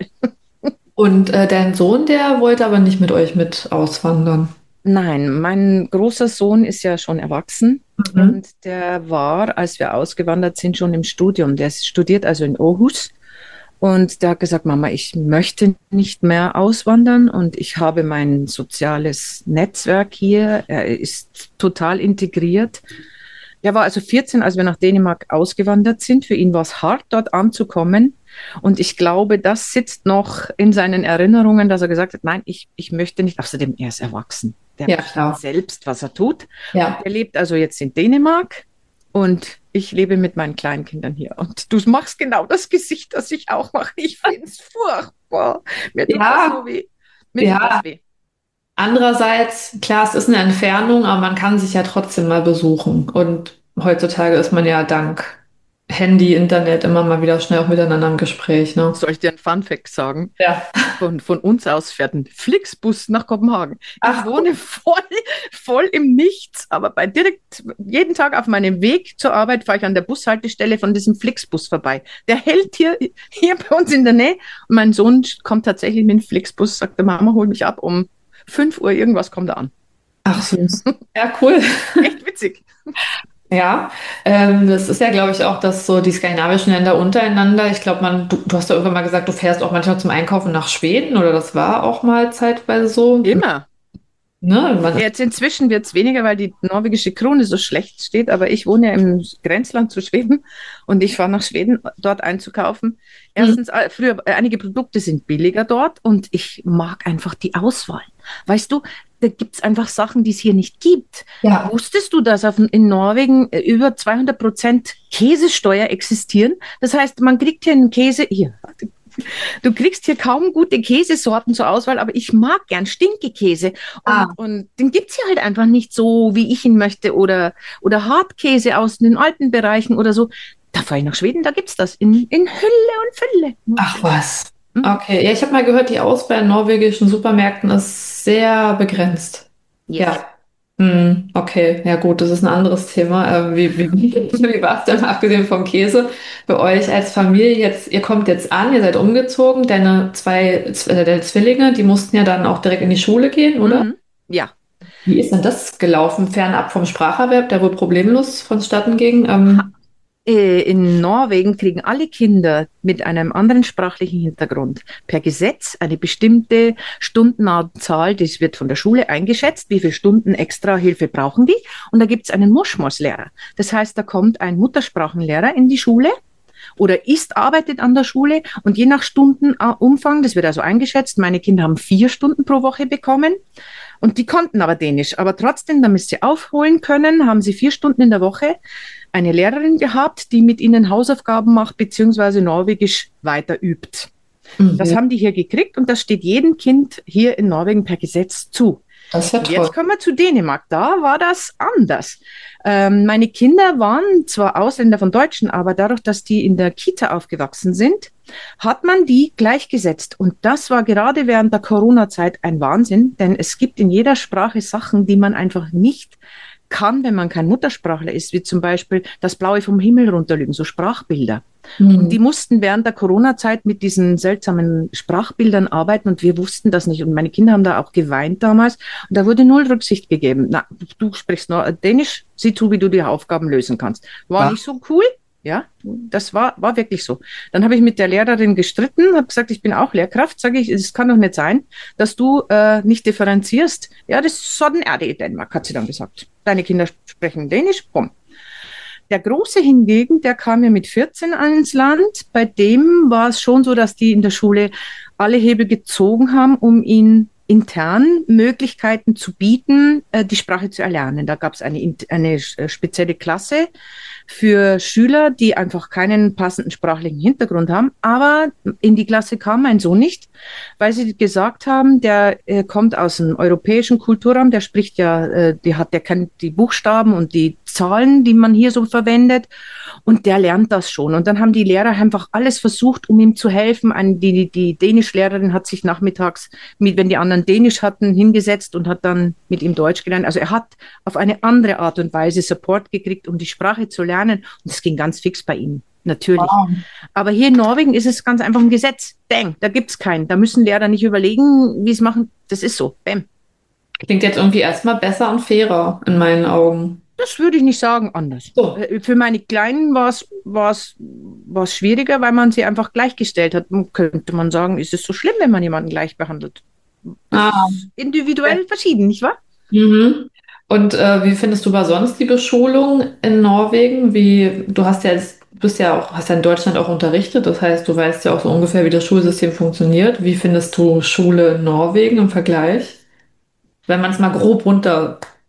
Und äh, dein Sohn, der wollte aber nicht mit euch mit auswandern. Nein, mein großer Sohn ist ja schon erwachsen Mhm. und der war, als wir ausgewandert sind, schon im Studium. Der studiert also in Aarhus und der hat gesagt, Mama, ich möchte nicht mehr auswandern und ich habe mein soziales Netzwerk hier. Er ist total integriert. Der war also vierzehn, als wir nach Dänemark ausgewandert sind. Für ihn war es hart, dort anzukommen. Und ich glaube, das sitzt noch in seinen Erinnerungen, dass er gesagt hat, nein, ich, ich möchte nicht. Außerdem, er ist erwachsen. Der Ja, bestimmt klar. selbst, was er tut. Und Ja. er lebt also jetzt in Dänemark und ich lebe mit meinen Kleinkindern hier. Und du machst genau das Gesicht, das ich auch mache. Ich finde es furchtbar. Mir tut das Ja, so weh. Mir tut ja. das weh. Andererseits, klar, es ist eine Entfernung, aber man kann sich ja trotzdem mal besuchen. Und heutzutage ist man ja dank Handy, Internet immer mal wieder schnell auch miteinander im Gespräch, ne? Soll ich dir einen Funfact sagen? Ja. Von, von uns aus fährt ein Flixbus nach Kopenhagen. Ich Ach, wohne voll, voll im Nichts, aber bei direkt jeden Tag auf meinem Weg zur Arbeit fahre ich an der Bushaltestelle von diesem Flixbus vorbei. Der hält hier, hier bei uns in der Nähe. Und mein Sohn kommt tatsächlich mit dem Flixbus, sagt der Mama, hol mich ab um fünf Uhr, irgendwas kommt da an. ach süß. Ja, cool. Echt witzig. Ja, ähm, das ist ja, glaube ich, auch, dass so die skandinavischen Länder untereinander, ich glaube, man, du, du hast ja irgendwann mal gesagt, du fährst auch manchmal zum Einkaufen nach Schweden oder das war auch mal zeitweise so, Immer. ne? Man ist, Jetzt inzwischen wird es weniger, weil die norwegische Krone so schlecht steht, aber ich wohne ja im Grenzland zu Schweden und ich fahre nach Schweden, dort einzukaufen. hm, Erstens, äh, früher, äh, einige Produkte sind billiger dort und ich mag einfach die Auswahl. Weißt du, da gibt es einfach Sachen, die es hier nicht gibt. Ja. Wusstest du, dass auf, in Norwegen über zweihundert Prozent Käsesteuer existieren? Das heißt, man kriegt hier einen Käse, hier, du kriegst hier kaum gute Käsesorten zur Auswahl, aber ich mag gern Stinkekäse. Und, Ah. und den gibt's hier halt einfach nicht so, wie ich ihn möchte. Oder, oder Hartkäse aus den alten Bereichen oder so. Da fahre ich nach Schweden, da gibt's das in, in Hülle und Fülle. Ach was. Mhm. Okay, ja, ich habe mal gehört, die Auswahl in norwegischen Supermärkten ist sehr begrenzt. Yes. Ja. Hm, okay, ja gut, das ist ein anderes Thema. Äh, wie wie, wie war es denn mal abgesehen vom Käse für euch als Familie jetzt? Ihr kommt jetzt an, ihr seid umgezogen, deine zwei Z- äh, deine Zwillinge, die mussten ja dann auch direkt in die Schule gehen, oder? Mhm. Ja. Wie ist denn das gelaufen, fernab vom Spracherwerb, der wohl problemlos vonstatten ging? Ha Ähm, äh, In Norwegen kriegen alle Kinder mit einem anderen sprachlichen Hintergrund per Gesetz eine bestimmte Stundenanzahl, das wird von der Schule eingeschätzt, wie viele Stunden extra Hilfe brauchen die. Und da gibt es einen Morsmorslehrer. Das heißt, da kommt ein Muttersprachenlehrer in die Schule oder ist, arbeitet an der Schule und je nach Stundenumfang, das wird also eingeschätzt, meine Kinder haben vier Stunden pro Woche bekommen und die konnten aber Dänisch. Aber trotzdem, damit sie aufholen können, haben sie vier Stunden in der Woche eine Lehrerin gehabt, die mit ihnen Hausaufgaben macht, beziehungsweise Norwegisch weiter übt. Das mhm. haben die hier gekriegt und das steht jedem Kind hier in Norwegen per Gesetz zu. Das ist ja Und toll. jetzt kommen wir zu Dänemark. Da war das anders. Ähm, meine Kinder waren zwar Ausländer von Deutschen, aber dadurch, dass die in der Kita aufgewachsen sind, hat man die gleichgesetzt. Und das war gerade während der Corona-Zeit ein Wahnsinn, denn es gibt in jeder Sprache Sachen, die man einfach nicht kann, wenn man kein Muttersprachler ist, wie zum Beispiel das Blaue vom Himmel runterlügen, so Sprachbilder. Und die Mhm. mussten während der Corona-Zeit mit diesen seltsamen Sprachbildern arbeiten und wir wussten das nicht. Und meine Kinder haben da auch geweint damals. Und da wurde null Rücksicht gegeben. Na, du sprichst nur Dänisch, sieh zu, wie du die Aufgaben lösen kannst. War Ja. nicht so cool. Ja, das war, war wirklich so. Dann habe ich mit der Lehrerin gestritten, habe gesagt, ich bin auch Lehrkraft. Sage ich, es kann doch nicht sein, dass du äh, nicht differenzierst. Ja, das ist so ein R D Dänemark, hat sie dann gesagt. Deine Kinder sprechen Dänisch, bumm. Der Große hingegen, der kam ja mit vierzehn ins Land. Bei dem war es schon so, dass die in der Schule alle Hebel gezogen haben, um ihn intern Möglichkeiten zu bieten, äh, die Sprache zu erlernen. Da gab es eine, eine spezielle Klasse für Schüler, die einfach keinen passenden sprachlichen Hintergrund haben. Aber in die Klasse kam mein Sohn nicht, weil sie gesagt haben, der äh, kommt aus dem europäischen Kulturraum, der spricht ja, äh, die hat, der kennt die Buchstaben und die Zahlen, die man hier so verwendet. Und der lernt das schon. Und dann haben die Lehrer einfach alles versucht, um ihm zu helfen. Ein, die, die Dänischlehrerin hat sich nachmittags, mit, wenn die anderen Dänisch hatten, hingesetzt und hat dann mit ihm Deutsch gelernt. Also er hat auf eine andere Art und Weise Support gekriegt, um die Sprache zu lernen. Und das ging ganz fix bei ihm. Natürlich. Wow. Aber hier in Norwegen ist es ganz einfach ein Gesetz. Bang, da gibt's keinen. Da müssen Lehrer nicht überlegen, wie es machen. Das ist so. Bam. Klingt jetzt irgendwie erstmal besser und fairer in meinen Augen. Das würde ich nicht sagen, anders. So. Äh, Für meine Kleinen war es war's, war's schwieriger, weil man sie einfach gleichgestellt hat. Könnte man sagen, ist es so schlimm, wenn man jemanden gleich behandelt? Das Ah, ist individuell verschieden, nicht wahr? mhm. Und äh, wie findest du aber sonst die Beschulung in Norwegen? Wie, du hast ja jetzt, bist ja auch, hast ja in Deutschland auch unterrichtet, das heißt, du weißt ja auch so ungefähr, wie das Schulsystem funktioniert. Wie findest du Schule in Norwegen im Vergleich? Wenn man es mal grob runtersprechen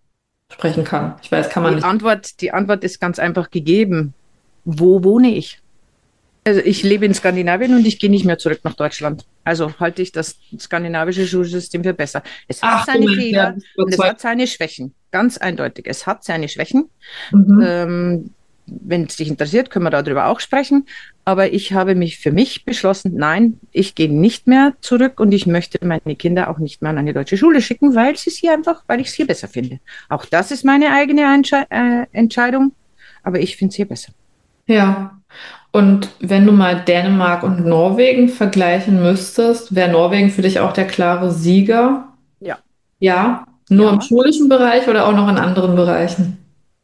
kann. Ich weiß, kann man Die nicht. Antwort, die Antwort ist ganz einfach gegeben. Wo wohne ich? Also ich lebe in Skandinavien und ich gehe nicht mehr zurück nach Deutschland. Also halte ich das skandinavische Schulsystem für besser. Es hat Ach, du seine meinst, ja, Fehler bist und es überzeugt. hat seine Schwächen. Ganz eindeutig. Es hat seine Schwächen. Mhm. Ähm, wenn es dich interessiert, können wir darüber auch sprechen. Aber ich habe mich für mich beschlossen, nein, ich gehe nicht mehr zurück und ich möchte meine Kinder auch nicht mehr an eine deutsche Schule schicken, weil es hier einfach, weil ich es hier besser finde. Auch das ist meine eigene Entsche äh, Entscheidung, aber ich finde es hier besser. Ja. Und wenn du mal Dänemark und Norwegen vergleichen müsstest, wäre Norwegen für dich auch der klare Sieger? Ja, Ja. Nur im ja. schulischen Bereich oder auch noch in anderen Bereichen?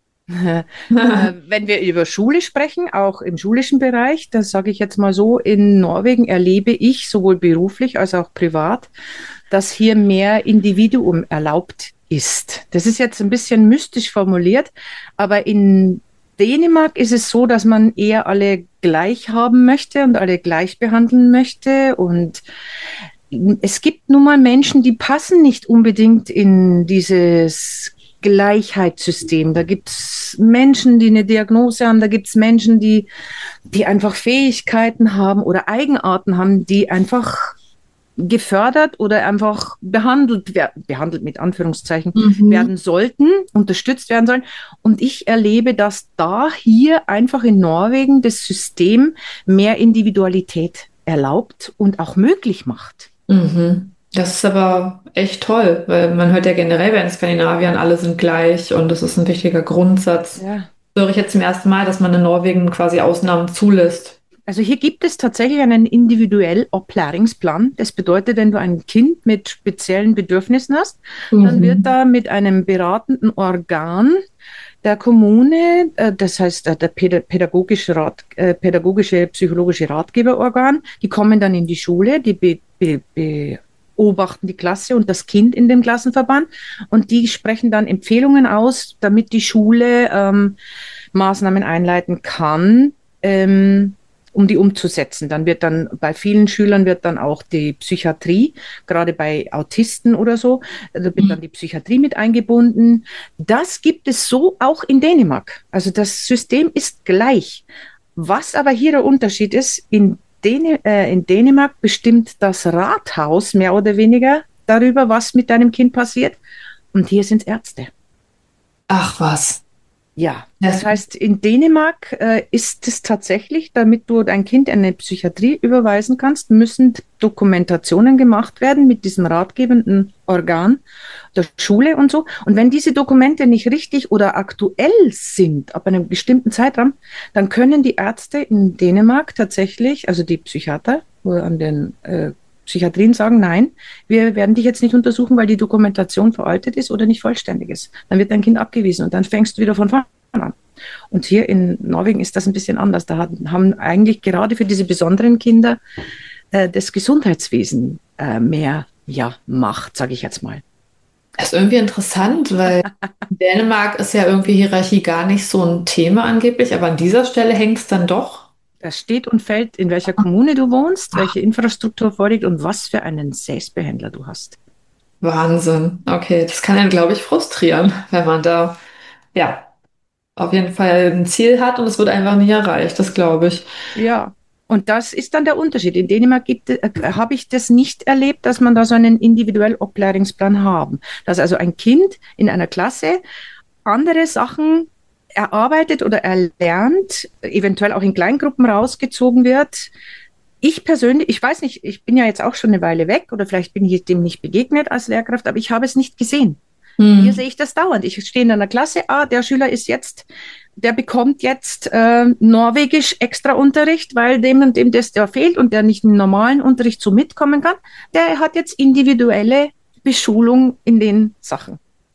Äh, wenn wir über Schule sprechen, auch im schulischen Bereich, das sage ich jetzt mal so, in Norwegen erlebe ich sowohl beruflich als auch privat, dass hier mehr Individuum erlaubt ist. Das ist jetzt ein bisschen mystisch formuliert, aber in Dänemark ist es so, dass man eher alle gleich haben möchte und alle gleich behandeln möchte und es gibt nun mal Menschen, die passen nicht unbedingt in dieses Gleichheitssystem. Da gibt es Menschen, die eine Diagnose haben, da gibt es Menschen, die, die einfach Fähigkeiten haben oder Eigenarten haben, die einfach gefördert oder einfach behandelt, behandelt mit Anführungszeichen, Mhm. werden sollten, unterstützt werden sollen. Und ich erlebe, dass da hier einfach in Norwegen das System mehr Individualität erlaubt und auch möglich macht. Mhm. Das ist aber echt toll, weil man hört ja generell bei den Skandinaviern, alle sind gleich und das ist ein wichtiger Grundsatz. Ja. Höre ich jetzt zum ersten Mal, dass man in Norwegen quasi Ausnahmen zulässt. Also hier gibt es tatsächlich einen individuellen Opläringsplan. Das bedeutet, wenn du ein Kind mit speziellen Bedürfnissen hast, dann wird Mhm. da mit einem beratenden Organ der Kommune, äh, das heißt äh, der pädagogische, Rat, äh, pädagogische psychologische Ratgeberorgan, die kommen dann in die Schule, die be, be, beobachten die Klasse und das Kind in dem Klassenverband und die sprechen dann Empfehlungen aus, damit die Schule ähm, Maßnahmen einleiten kann, ähm, um die umzusetzen. Dann wird dann bei vielen Schülern wird dann auch die Psychiatrie, gerade bei Autisten oder so, da wird dann die Psychiatrie mit eingebunden. Das gibt es so auch in Dänemark. Also das System ist gleich. Was aber hier der Unterschied ist, in, Dän äh, in Dänemark bestimmt das Rathaus mehr oder weniger darüber, was mit deinem Kind passiert. Und hier sind es Ärzte. Ach was. Ja, das Das, heißt, in Dänemark äh, ist es tatsächlich, damit du dein Kind in eine Psychiatrie überweisen kannst, müssen Dokumentationen gemacht werden mit diesem ratgebenden Organ der Schule und so. Und wenn diese Dokumente nicht richtig oder aktuell sind, ab einem bestimmten Zeitraum, dann können die Ärzte in Dänemark tatsächlich, also die Psychiater oder an den äh, Psychiatrien sagen, nein, wir werden dich jetzt nicht untersuchen, weil die Dokumentation veraltet ist oder nicht vollständig ist. Dann wird dein Kind abgewiesen und dann fängst du wieder von vorne an. Und hier in Norwegen ist das ein bisschen anders. Da haben eigentlich gerade für diese besonderen Kinder äh, das Gesundheitswesen äh, mehr ja, Macht, sage ich jetzt mal. das ist irgendwie interessant, weil in Dänemark ist ja irgendwie Hierarchie gar nicht so ein Thema angeblich, aber an dieser Stelle hängt es dann doch. Das steht und fällt, in welcher Kommune du wohnst, welche Infrastruktur vorliegt und was für einen Selbstbehändler du hast. Wahnsinn. Okay, das kann einen, glaube ich, frustrieren, wenn man da, ja, auf jeden Fall ein Ziel hat und es wird einfach nicht erreicht, das glaube ich. Ja, und das ist dann der Unterschied. In Dänemark gibt, äh, habe ich das nicht erlebt, dass man da so einen individuellen Opläringsplan haben. Dass also ein Kind in einer Klasse andere Sachen erarbeitet oder erlernt, eventuell auch in Kleingruppen rausgezogen wird. Ich persönlich, ich weiß nicht, ich bin ja jetzt auch schon eine Weile weg oder vielleicht bin ich dem nicht begegnet als Lehrkraft, aber ich habe es nicht gesehen. Hier Hm. sehe ich das dauernd. Ich stehe in einer Klasse, ah, der Schüler ist jetzt, der bekommt jetzt äh, Norwegisch extra Unterricht, weil dem und dem das der fehlt und der nicht im normalen Unterricht so mitkommen kann. Der hat jetzt individuelle Beschulung in den Sachen.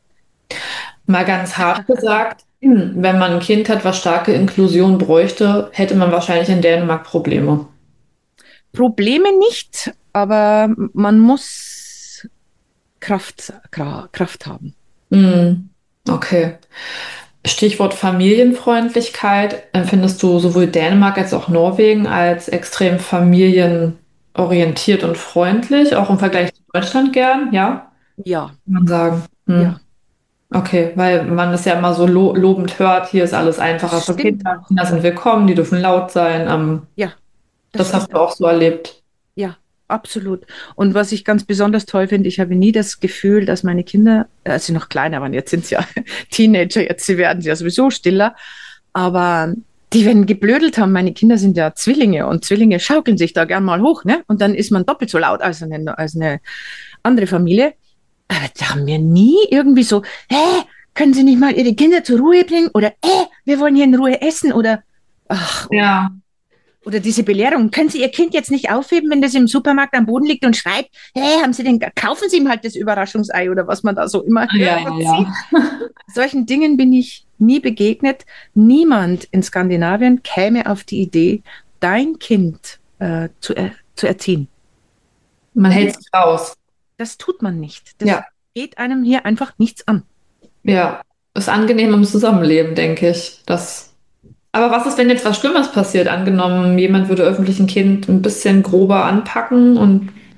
Mal ganz hart gesagt, hm, wenn man ein Kind hat, was starke Inklusion bräuchte, hätte man wahrscheinlich in Dänemark Probleme. Probleme nicht, aber man muss Kraft, Kraft haben. Hm. Okay. Stichwort Familienfreundlichkeit. Empfindest du sowohl Dänemark als auch Norwegen als extrem familienorientiert und freundlich, auch im Vergleich zu Deutschland gern? Ja, Ja, kann man sagen. Hm. ja, Okay, weil man es ja immer so lo lobend hört, hier ist alles das einfacher für stimmt Kinder. auch. Kinder sind willkommen, die dürfen laut sein. Ähm, Ja, das das hast stimmt du auch. auch so erlebt. Ja, absolut. Und was ich ganz besonders toll finde, ich habe nie das Gefühl, dass meine Kinder, äh, als sie noch kleiner waren, jetzt sind sie ja Teenager, jetzt sie werden sie ja sowieso stiller, aber die, wenn geblödelt haben, meine Kinder sind ja Zwillinge und Zwillinge schaukeln sich da gern mal hoch, ne? Und dann ist man doppelt so laut als eine, als eine andere Familie. Aber da haben wir nie irgendwie so, hä, können Sie nicht mal Ihre Kinder zur Ruhe bringen? Oder, äh, wir wollen hier in Ruhe essen? Oder, ach, Ja, oder diese Belehrung, können Sie Ihr Kind jetzt nicht aufheben, wenn das im Supermarkt am Boden liegt und schreit, hey, haben Sie denn, kaufen Sie ihm halt das Überraschungsei oder was man da so immer ja, hört ja, und sieht. ja. Solchen Dingen bin ich nie begegnet. Niemand in Skandinavien käme auf die Idee, dein Kind äh, zu, er zu erziehen. Man hält sich raus. Das tut man nicht. Das Ja, geht einem hier einfach nichts an. ja. Ist angenehm im Zusammenleben, denke ich. Das. Aber was ist, wenn jetzt was Schlimmes passiert? Angenommen, jemand würde öffentlich ein Kind ein bisschen grober anpacken und.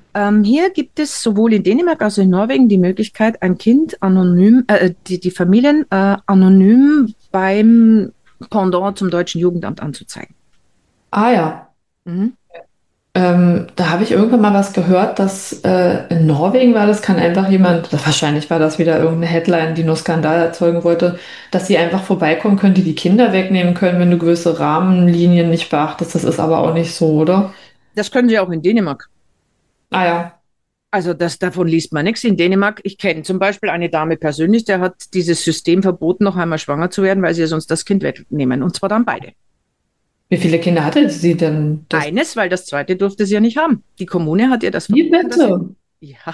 Ähm, hier gibt es sowohl in Dänemark als auch in Norwegen die Möglichkeit, ein Kind anonym, äh, die, die Familien äh, anonym beim Pendant zum deutschen Jugendamt anzuzeigen. Ah ja. Mhm. Ähm, da habe ich irgendwann mal was gehört, dass äh, in Norwegen war das, kann einfach jemand, wahrscheinlich war das wieder irgendeine Headline, die nur Skandal erzeugen wollte, dass sie einfach vorbeikommen können, die die Kinder wegnehmen können, wenn du gewisse Rahmenlinien nicht beachtest. Das ist aber auch nicht so, oder? Das können Sie auch in Dänemark. Ah ja. Also das, davon liest man nichts. In Dänemark, ich kenne zum Beispiel eine Dame persönlich, der hat dieses System verboten, noch einmal schwanger zu werden, weil sie ihr sonst das Kind wegnehmen. Und zwar dann beide. Wie viele Kinder hatte sie denn? Das Eines, weil das zweite durfte sie ja nicht haben. Die Kommune hat ihr das Wie verboten, dass sie. bitte? Ja.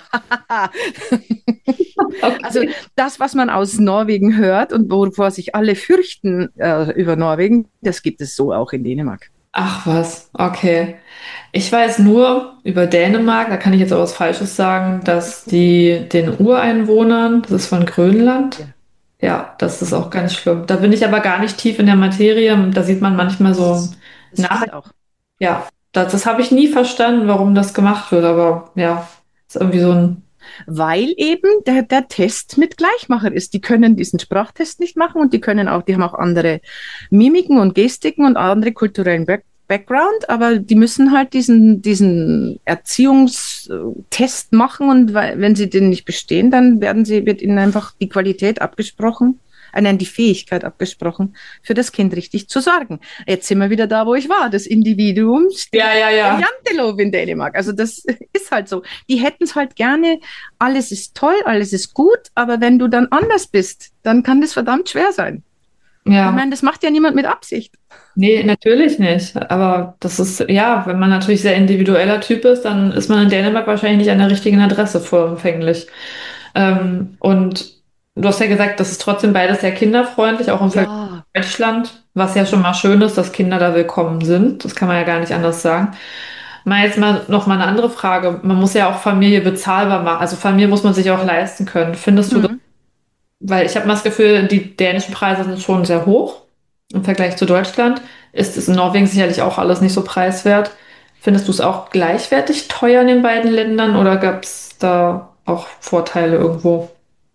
Also Okay. das, was man aus Norwegen hört und wovor sich alle fürchten äh, über Norwegen, das gibt es so auch in Dänemark. Ach was, okay. Ich weiß nur über Dänemark, da kann ich jetzt auch was Falsches sagen, dass die den Ureinwohnern, das ist von Grönland, Ja. ja, das ist Mhm. auch ganz schlimm. Da bin ich aber gar nicht tief in der Materie. Da sieht man manchmal so Das, das nach. stimmt auch. Ja, das, das habe ich nie verstanden, warum das gemacht wird, aber ja, ist irgendwie so ein. Weil eben der, der Test mit Gleichmacher ist. Die können diesen Sprachtest nicht machen und die können auch, die haben auch andere Mimiken und Gestiken und andere kulturellen Back Background, aber die müssen halt diesen, diesen Erziehungstest machen und weil, wenn sie den nicht bestehen, dann werden sie, wird ihnen einfach die Qualität abgesprochen, äh, nein, die Fähigkeit abgesprochen, für das Kind richtig zu sorgen. Jetzt sind wir wieder da, wo ich war. Das Individuum steht Ja, ja, der ja. Jantelow in Dänemark. Also das ist halt so. Die hätten es halt gerne, alles ist toll, alles ist gut, aber wenn du dann anders bist, dann kann das verdammt schwer sein. Ich Ja, meine, das macht ja niemand mit Absicht. nee, natürlich nicht. Aber das ist, ja, wenn man natürlich sehr individueller Typ ist, dann ist man in Dänemark wahrscheinlich nicht an der richtigen Adresse vollumfänglich. Ähm, und du hast ja gesagt, das ist trotzdem beides sehr kinderfreundlich, auch im Vergleich Ja. zu Deutschland, was ja schon mal schön ist, dass Kinder da willkommen sind. Das kann man ja gar nicht anders sagen. Mal jetzt mal noch mal eine andere Frage. Man muss ja auch Familie bezahlbar machen. Also Familie muss man sich auch leisten können. Findest du das? Hm. Weil ich habe mal das Gefühl, die dänischen Preise sind schon sehr hoch im Vergleich zu Deutschland. Ist es in Norwegen sicherlich auch alles nicht so preiswert. Findest du es auch gleichwertig teuer in den beiden Ländern oder gab es da auch Vorteile irgendwo?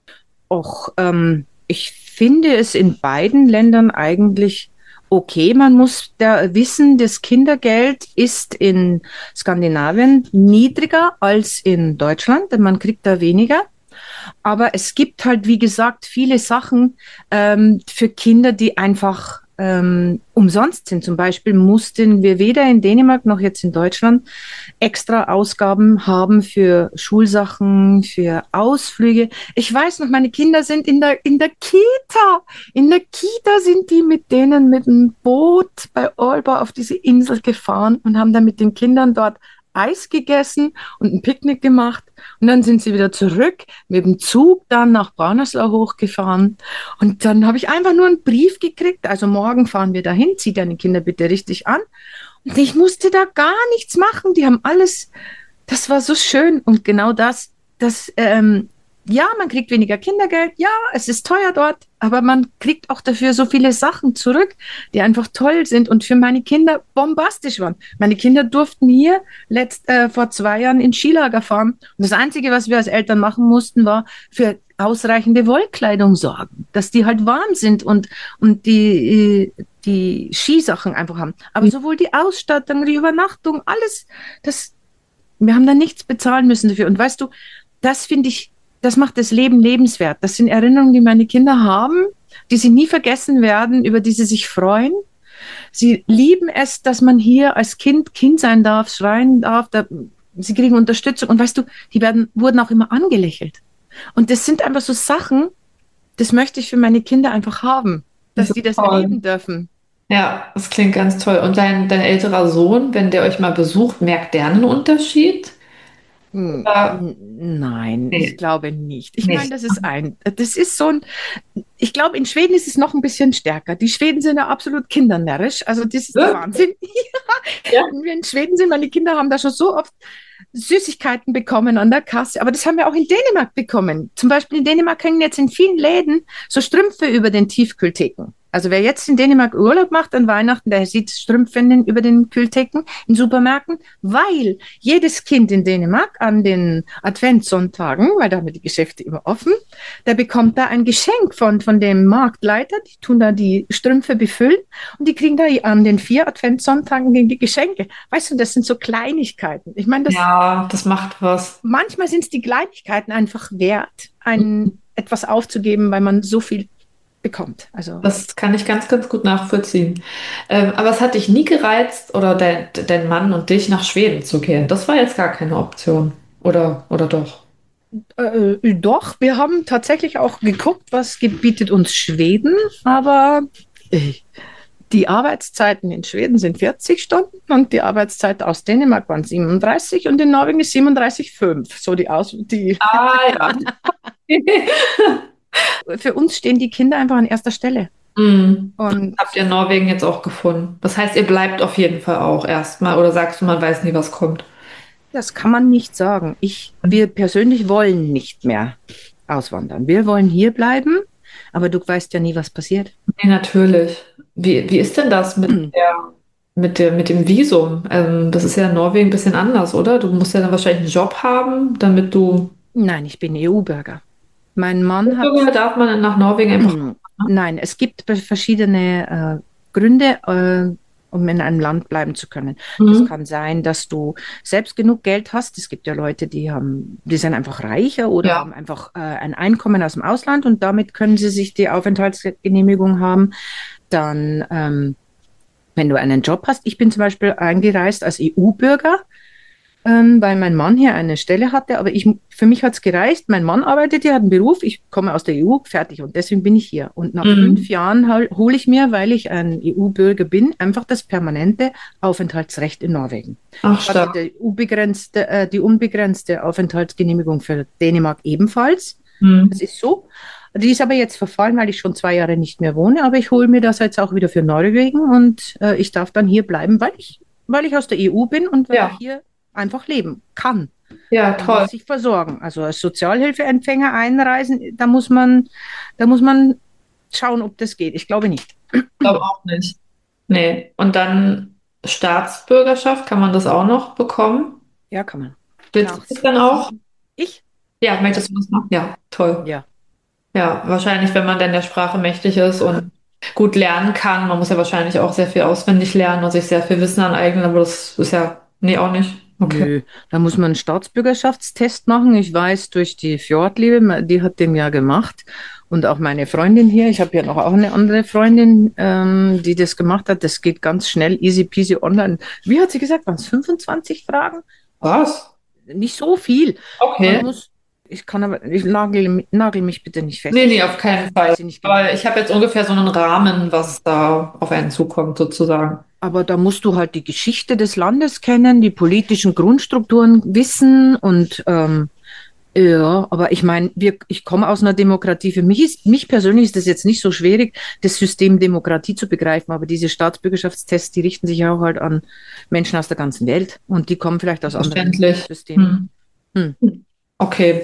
Och, ähm, ich finde es in beiden Ländern eigentlich okay. Man muss da wissen, das Kindergeld ist in Skandinavien niedriger als in Deutschland, denn man kriegt da weniger. Aber es gibt halt, wie gesagt, viele Sachen ähm, für Kinder, die einfach ähm, umsonst sind. Zum Beispiel mussten wir weder in Dänemark noch jetzt in Deutschland extra Ausgaben haben für Schulsachen, für Ausflüge. Ich weiß noch, meine Kinder sind in der, in der Kita. In der Kita sind die mit denen mit dem Boot bei Olba auf diese Insel gefahren und haben dann mit den Kindern dort Eis gegessen und ein Picknick gemacht. Und dann sind sie wieder zurück mit dem Zug dann nach Braunerslau hochgefahren. Und dann habe ich einfach nur einen Brief gekriegt. Also morgen fahren wir dahin, zieh deine Kinder bitte richtig an. Und ich musste da gar nichts machen. Die haben alles, das war so schön. Und genau das, das, ähm, ja, man kriegt weniger Kindergeld. Ja, es ist teuer dort, aber man kriegt auch dafür so viele Sachen zurück, die einfach toll sind und für meine Kinder bombastisch waren. Meine Kinder durften hier letzt, äh, vor zwei Jahren in Skilager fahren. Und das Einzige, was wir als Eltern machen mussten, war für ausreichende Wollkleidung sorgen, dass die halt warm sind und, und die, die Skisachen einfach haben. Aber sowohl die Ausstattung, die Übernachtung, alles, das, wir haben da nichts bezahlen müssen dafür. Und weißt du, das finde ich, das macht das Leben lebenswert. Das sind Erinnerungen, die meine Kinder haben, die sie nie vergessen werden, über die sie sich freuen. Sie lieben es, dass man hier als Kind Kind sein darf, schreien darf. Da, sie kriegen Unterstützung. Und weißt du, die werden, wurden auch immer angelächelt. Und das sind einfach so Sachen, das möchte ich für meine Kinder einfach haben, Das dass ist die das toll. erleben dürfen. Ja, das klingt ganz toll. Und dein, dein älterer Sohn, wenn der euch mal besucht, merkt der einen Unterschied? Hm, Äh, n- Nein, ich nee, glaube nicht. Ich meine, nicht. das ist ein, das ist so ein, ich glaube, in Schweden ist es noch ein bisschen stärker. Die Schweden sind ja absolut kindernärrisch. Also das ist der Wirklich? Wahnsinn. Ja. Wenn wir in Schweden sind, meine Kinder haben da schon so oft Süßigkeiten bekommen an der Kasse. Aber das haben wir auch in Dänemark bekommen. Zum Beispiel in Dänemark hängen jetzt in vielen Läden so Strümpfe über den Tiefkühltheken. Also wer jetzt in Dänemark Urlaub macht an Weihnachten, der sieht Strümpfe in den, über den Kühltheken in Supermärkten, weil jedes Kind in Dänemark an den Adventssonntagen, weil da haben wir die Geschäfte immer offen, der bekommt da ein Geschenk von, von dem Marktleiter, die tun da die Strümpfe befüllen und die kriegen da an den vier Adventssonntagen die Geschenke. Weißt du, das sind so Kleinigkeiten. Ich meine, das Ja, das macht was. manchmal sind es die Kleinigkeiten einfach wert, ein, etwas aufzugeben, weil man so viel bekommt. Also Das kann ich ganz, ganz gut nachvollziehen. Ähm, aber es hat dich nie gereizt, oder dein, dein Mann und dich nach Schweden zu gehen. Das war jetzt gar keine Option. Oder, oder doch? äh, doch, wir haben tatsächlich auch geguckt, was gebietet uns Schweden, aber äh, die Arbeitszeiten in Schweden sind vierzig Stunden und die Arbeitszeit aus Dänemark waren siebenunddreißig und in Norwegen ist siebenunddreißig Komma fünf. So die Aus die Ah, ja. für uns stehen die Kinder einfach an erster Stelle. Hm. Und Habt ihr Norwegen jetzt auch gefunden? Das heißt, ihr bleibt auf jeden Fall auch erstmal, oder sagst du, man weiß nie, was kommt? das kann man nicht sagen. Ich, wir persönlich wollen nicht mehr auswandern. Wir wollen hier bleiben, aber du weißt ja nie, was passiert. Nee, natürlich. Wie, wie ist denn das mit der, mit der, mit dem Visum? Ähm, das ist ja in Norwegen ein bisschen anders, oder? Du musst ja dann wahrscheinlich einen Job haben, damit du. Nein, ich bin E U-Bürger. Mein Mann hat, Bürger darf man nach Norwegen einfach. Ne? nein, es gibt verschiedene äh, Gründe, äh, um in einem Land bleiben zu können. Das Mhm. kann sein, dass du selbst genug Geld hast. Es gibt ja Leute, die haben, die sind einfach reicher oder Ja. haben einfach äh, ein Einkommen aus dem Ausland und damit können sie sich die Aufenthaltsgenehmigung haben. Dann, ähm, wenn du einen Job hast, ich bin zum Beispiel eingereist als E U-Bürger, ähm, weil mein Mann hier eine Stelle hatte, aber ich, für mich hat es gereicht. Mein Mann arbeitet hier, hat einen Beruf, ich komme aus der E U, fertig und deswegen bin ich hier. Und nach fünf Mhm. Jahren hol- hole ich mir, weil ich ein E U-Bürger bin, einfach das permanente Aufenthaltsrecht in Norwegen. Ach, Ich hatte stark. die, unbegrenzte, äh, die unbegrenzte Aufenthaltsgenehmigung für Dänemark ebenfalls. Das Mhm. ist so. Die ist aber jetzt verfallen, weil ich schon zwei Jahre nicht mehr wohne, aber ich hole mir das jetzt auch wieder für Norwegen und äh, ich darf dann hier bleiben, weil ich, weil ich aus der E U bin und weil ich Ja, hier einfach leben kann. ja, Man muss toll. sich versorgen. Also als Sozialhilfeempfänger einreisen, da muss man, da muss man schauen, ob das geht. Ich glaube nicht. Glaube auch nicht. Nee. Und dann Staatsbürgerschaft, kann man das auch noch bekommen? Ja, kann man. Willst du Nach das dann auch? sieben. Ich? Ja, Ja, möchtest du das machen? Ja, toll. ja. Ja, wahrscheinlich, wenn man dann der Sprache mächtig ist und gut lernen kann. Man muss ja wahrscheinlich auch sehr viel auswendig lernen und sich sehr viel Wissen aneignen, aber das ist ja, nee, auch nicht. Okay. Nö, da muss man einen Staatsbürgerschaftstest machen. Ich weiß durch die Fjordliebe, die hat den ja gemacht. Und auch meine Freundin hier, ich habe ja noch auch eine andere Freundin, ähm, die das gemacht hat. Das geht ganz schnell, easy peasy online. Wie hat sie gesagt, waren es fünfundzwanzig Fragen? Was? Nicht so viel. Man Okay. muss, ich kann aber, ich nagel, nagel mich bitte nicht fest. Nee, nee, Ich auf keinen Fall. weiß sie nicht genau. Aber ich habe jetzt ungefähr so einen Rahmen, was da auf einen zukommt, sozusagen. Aber da musst du halt die Geschichte des Landes kennen, die politischen Grundstrukturen wissen und ähm, ja, aber ich meine, wir, ich komme aus einer Demokratie. Für mich ist, mich persönlich ist es jetzt nicht so schwierig, das System Demokratie zu begreifen, aber diese Staatsbürgerschaftstests, die richten sich ja auch halt an Menschen aus der ganzen Welt und die kommen vielleicht aus anderen Verständlich. Systemen. Hm. Hm. Okay.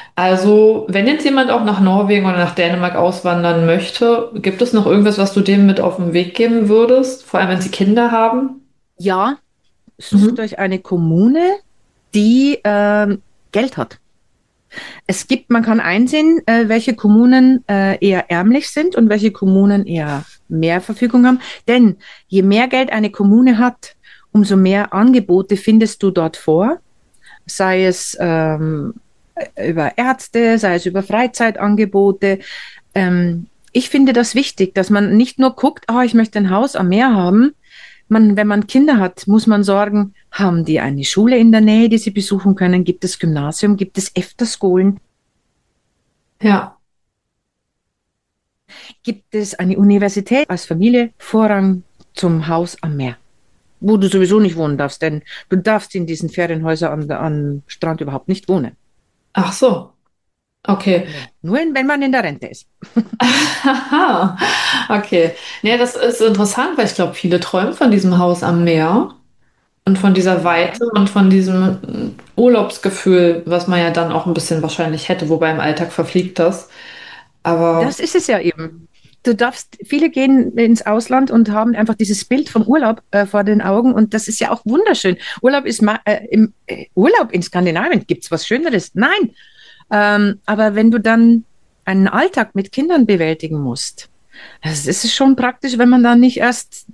Also, wenn jetzt jemand auch nach Norwegen oder nach Dänemark auswandern möchte, gibt es noch irgendwas, was du dem mit auf den Weg geben würdest? Vor allem, wenn sie Kinder haben? Ja, sucht Mhm. euch eine Kommune, die ähm, Geld hat. Es gibt, man kann einsehen, äh, welche Kommunen äh, eher ärmlich sind und welche Kommunen eher mehr Verfügung haben. Denn je mehr Geld eine Kommune hat, umso mehr Angebote findest du dort vor. Sei es ähm, über Ärzte, sei es über Freizeitangebote. Ähm, ich finde das wichtig, dass man nicht nur guckt, ah, ich möchte ein Haus am Meer haben. Man, wenn man Kinder hat, muss man sorgen, haben die eine Schule in der Nähe, die sie besuchen können? Gibt es Gymnasium? Gibt es Efterskolen? Ja. Gibt es eine Universität als Familie Vorrang zum Haus am Meer, wo du sowieso nicht wohnen darfst, denn du darfst in diesen Ferienhäusern am, am Strand überhaupt nicht wohnen. Ach so. Okay. Nee. Nur in, wenn man in der Rente ist. Aha. Okay. Nee, das ist interessant, weil ich glaube, viele träumen von diesem Haus am Meer und von dieser Ja, Weite und von diesem mm, Urlaubsgefühl, was man ja dann auch ein bisschen wahrscheinlich hätte, wobei im Alltag verfliegt das. Aber das ist es ja eben. du darfst, viele gehen ins Ausland und haben einfach dieses Bild vom Urlaub äh, vor den Augen und das ist ja auch wunderschön. Urlaub ist ma äh, im äh, Urlaub in Skandinavien, gibt's was Schöneres? Nein. Ähm, aber wenn du dann einen Alltag mit Kindern bewältigen musst, das ist schon praktisch, wenn man dann nicht erst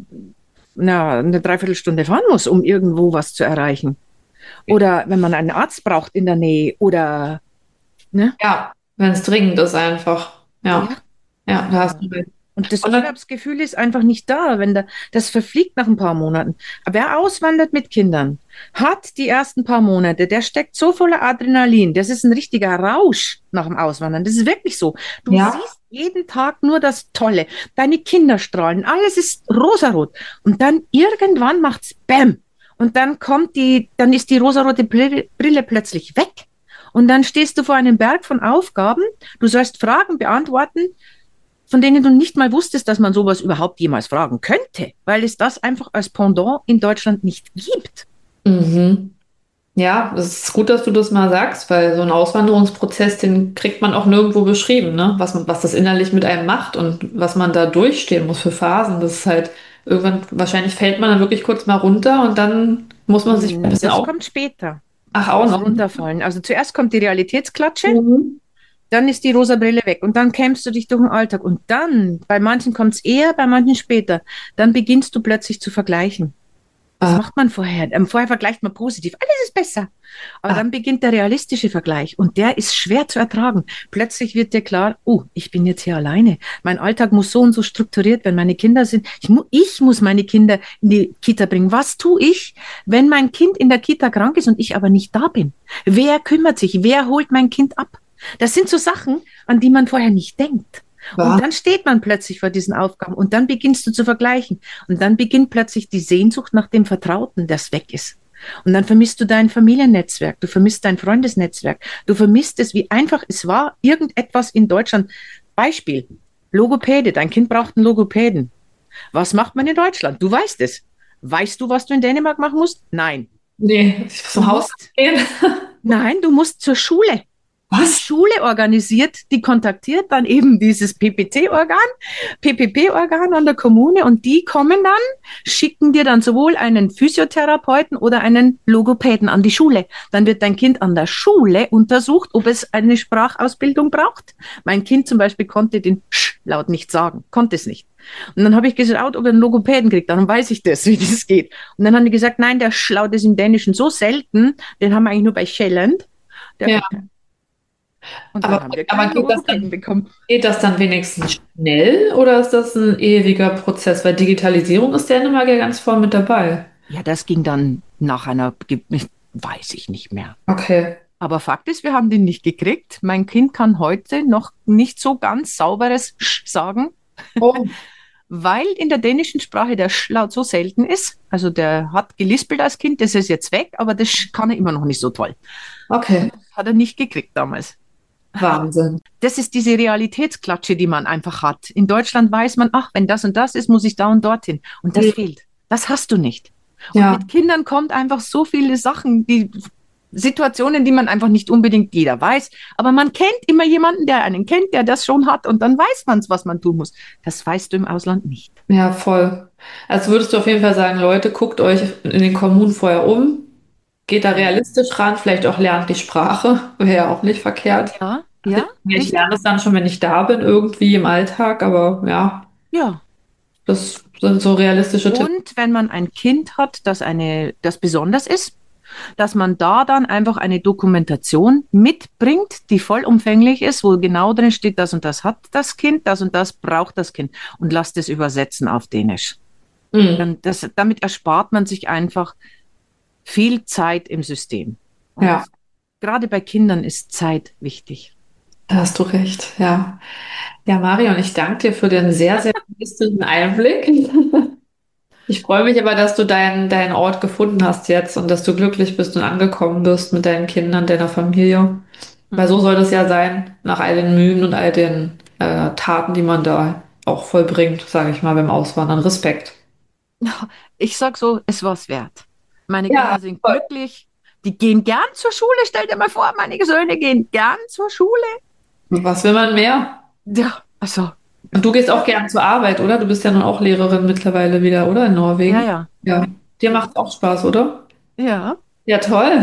na, eine Dreiviertelstunde fahren muss, um irgendwo was zu erreichen. Oder wenn man einen Arzt braucht in der Nähe oder, ne? Ja, wenn es dringend ist einfach. Ja, Ja, ja, da hast ja. du recht. Und das Und dann, Urlaubsgefühl ist einfach nicht da, wenn da, das verfliegt nach ein paar Monaten. Aber wer auswandert mit Kindern, hat die ersten paar Monate, der steckt so voller Adrenalin. Das ist ein richtiger Rausch nach dem Auswandern. Das ist wirklich so. Du ja, siehst jeden Tag nur das Tolle. Deine Kinder strahlen, alles ist rosarot. Und dann irgendwann macht's Bäm. Und dann kommt die, dann ist die rosarote Brille, Brille plötzlich weg. Und dann stehst du vor einem Berg von Aufgaben. Du sollst Fragen beantworten, von denen du nicht mal wusstest, dass man sowas überhaupt jemals fragen könnte, weil es das einfach als Pendant in Deutschland nicht gibt. mhm. Ja, es ist gut, dass du das mal sagst, weil so ein Auswanderungsprozess, den kriegt man auch nirgendwo beschrieben, ne? Was man, was das innerlich mit einem macht und was man da durchstehen muss für Phasen. Das ist halt, irgendwann, wahrscheinlich fällt man dann wirklich kurz mal runter und dann muss man sich ein Hm, bisschen das auf. kommt später, Ach, auch das noch. Runterfallen. Also zuerst kommt die Realitätsklatsche, Mhm. dann ist die rosa Brille weg und dann kämpfst du dich durch den Alltag. Und dann, bei manchen kommt es eher, bei manchen später, dann beginnst du plötzlich zu vergleichen. Das Ah, macht man vorher. Ähm, vorher vergleicht man positiv. Alles ist besser. Aber ah, dann beginnt der realistische Vergleich und der ist schwer zu ertragen. Plötzlich wird dir klar, oh, ich bin jetzt hier alleine. Mein Alltag muss so und so strukturiert werden. Meine Kinder sind, ich, mu ich muss meine Kinder in die Kita bringen. Was tue ich, wenn mein Kind in der Kita krank ist und ich aber nicht da bin? Wer kümmert sich? Wer holt mein Kind ab? Das sind so Sachen, an die man vorher nicht denkt. Und war. dann steht man plötzlich vor diesen Aufgaben und dann beginnst du zu vergleichen. Und dann beginnt plötzlich die Sehnsucht nach dem Vertrauten, das weg ist. Und dann vermisst du dein Familiennetzwerk, du vermisst dein Freundesnetzwerk, du vermisst es, wie einfach es war, irgendetwas in Deutschland. Beispiel, Logopäde, dein Kind braucht einen Logopäden. Was macht man in Deutschland? Du weißt es. Weißt du, was du in Dänemark machen musst? Nein. Nee, ich muss Du zum Haus musst, gehen. nein, du musst zur Schule. Die Was? Schule organisiert, die kontaktiert dann eben dieses P P T-Organ, P P P-Organ an der Kommune und die kommen dann, schicken dir dann sowohl einen Physiotherapeuten oder einen Logopäden an die Schule. Dann wird dein Kind an der Schule untersucht, ob es eine Sprachausbildung braucht. Mein Kind zum Beispiel konnte den Sch-Laut nicht sagen, konnte es nicht. Und dann habe ich geschaut, ob er einen Logopäden kriegt. Dann weiß ich das, wie das geht. Und dann haben die gesagt, nein, der Sch-Laut ist im Dänischen so selten, den haben wir eigentlich nur bei Sjælland. Der Ja, und dann aber, haben wir aber keinen geht das Logopäden dann, bekommen. geht das dann wenigstens schnell oder ist das ein ewiger Prozess? Weil Digitalisierung ist Dänemark ja ganz vorne mit dabei. Ja, das ging dann nach einer, weiß ich nicht mehr. Okay. Aber Fakt ist, wir haben den nicht gekriegt. Mein Kind kann heute noch nicht so ganz sauberes Sch sagen, Oh, weil in der dänischen Sprache der Sch-Laut so selten ist. Also der hat gelispelt als Kind, das ist jetzt weg, aber das Sch kann er immer noch nicht so toll. okay. Hat er nicht gekriegt damals. Wahnsinn. Das ist diese Realitätsklatsche, die man einfach hat. In Deutschland weiß man, ach, wenn das und das ist, muss ich da und dorthin. Und das Mhm. fehlt. Das hast du nicht. Und Ja, mit Kindern kommt einfach so viele Sachen, die Situationen, die man einfach nicht unbedingt jeder weiß. Aber man kennt immer jemanden, der einen kennt, der das schon hat. Und dann weiß man es, was man tun muss. Das weißt du im Ausland nicht. ja, voll. Also würdest du auf jeden Fall sagen, Leute, guckt euch in den Kommunen vorher um, geht da Mhm. realistisch ran, vielleicht auch lernt die Sprache, wäre ja auch nicht verkehrt. Ja, ja, Ich richtig. lerne es dann schon, wenn ich da bin, irgendwie im Alltag, aber ja, Ja. das sind so realistische Tipps. Und wenn man ein Kind hat, das eine, das besonders ist, dass man da dann einfach eine Dokumentation mitbringt, die vollumfänglich ist, wo genau drin steht, das und das hat das Kind, das und das braucht das Kind und lasst es übersetzen auf Dänisch. Mhm. Dann das, damit erspart man sich einfach viel Zeit im System. Und Ja, gerade bei Kindern ist Zeit wichtig. da hast du recht, ja. Ja, Marion, ich danke dir für den sehr, sehr begeisterten Einblick. Ich freue mich aber, dass du deinen deinen Ort gefunden hast jetzt und dass du glücklich bist und angekommen bist mit deinen Kindern, deiner Familie. Weil so Mhm. soll das ja sein, nach all den Mühen und all den äh, Taten, die man da auch vollbringt, sage ich mal, beim Auswandern. Respekt. Ich sag so, es war's wert. Meine Ja, Kinder sind voll. glücklich, die gehen gern zur Schule. Stell dir mal vor, meine Söhne gehen gern zur Schule. Was will man mehr? Ja, also Und du gehst auch gern zur Arbeit, oder? Du bist ja nun auch Lehrerin mittlerweile wieder, oder? In Ja, Norwegen. ja, Ja. Dir macht auch Spaß, oder? ja. Ja, toll.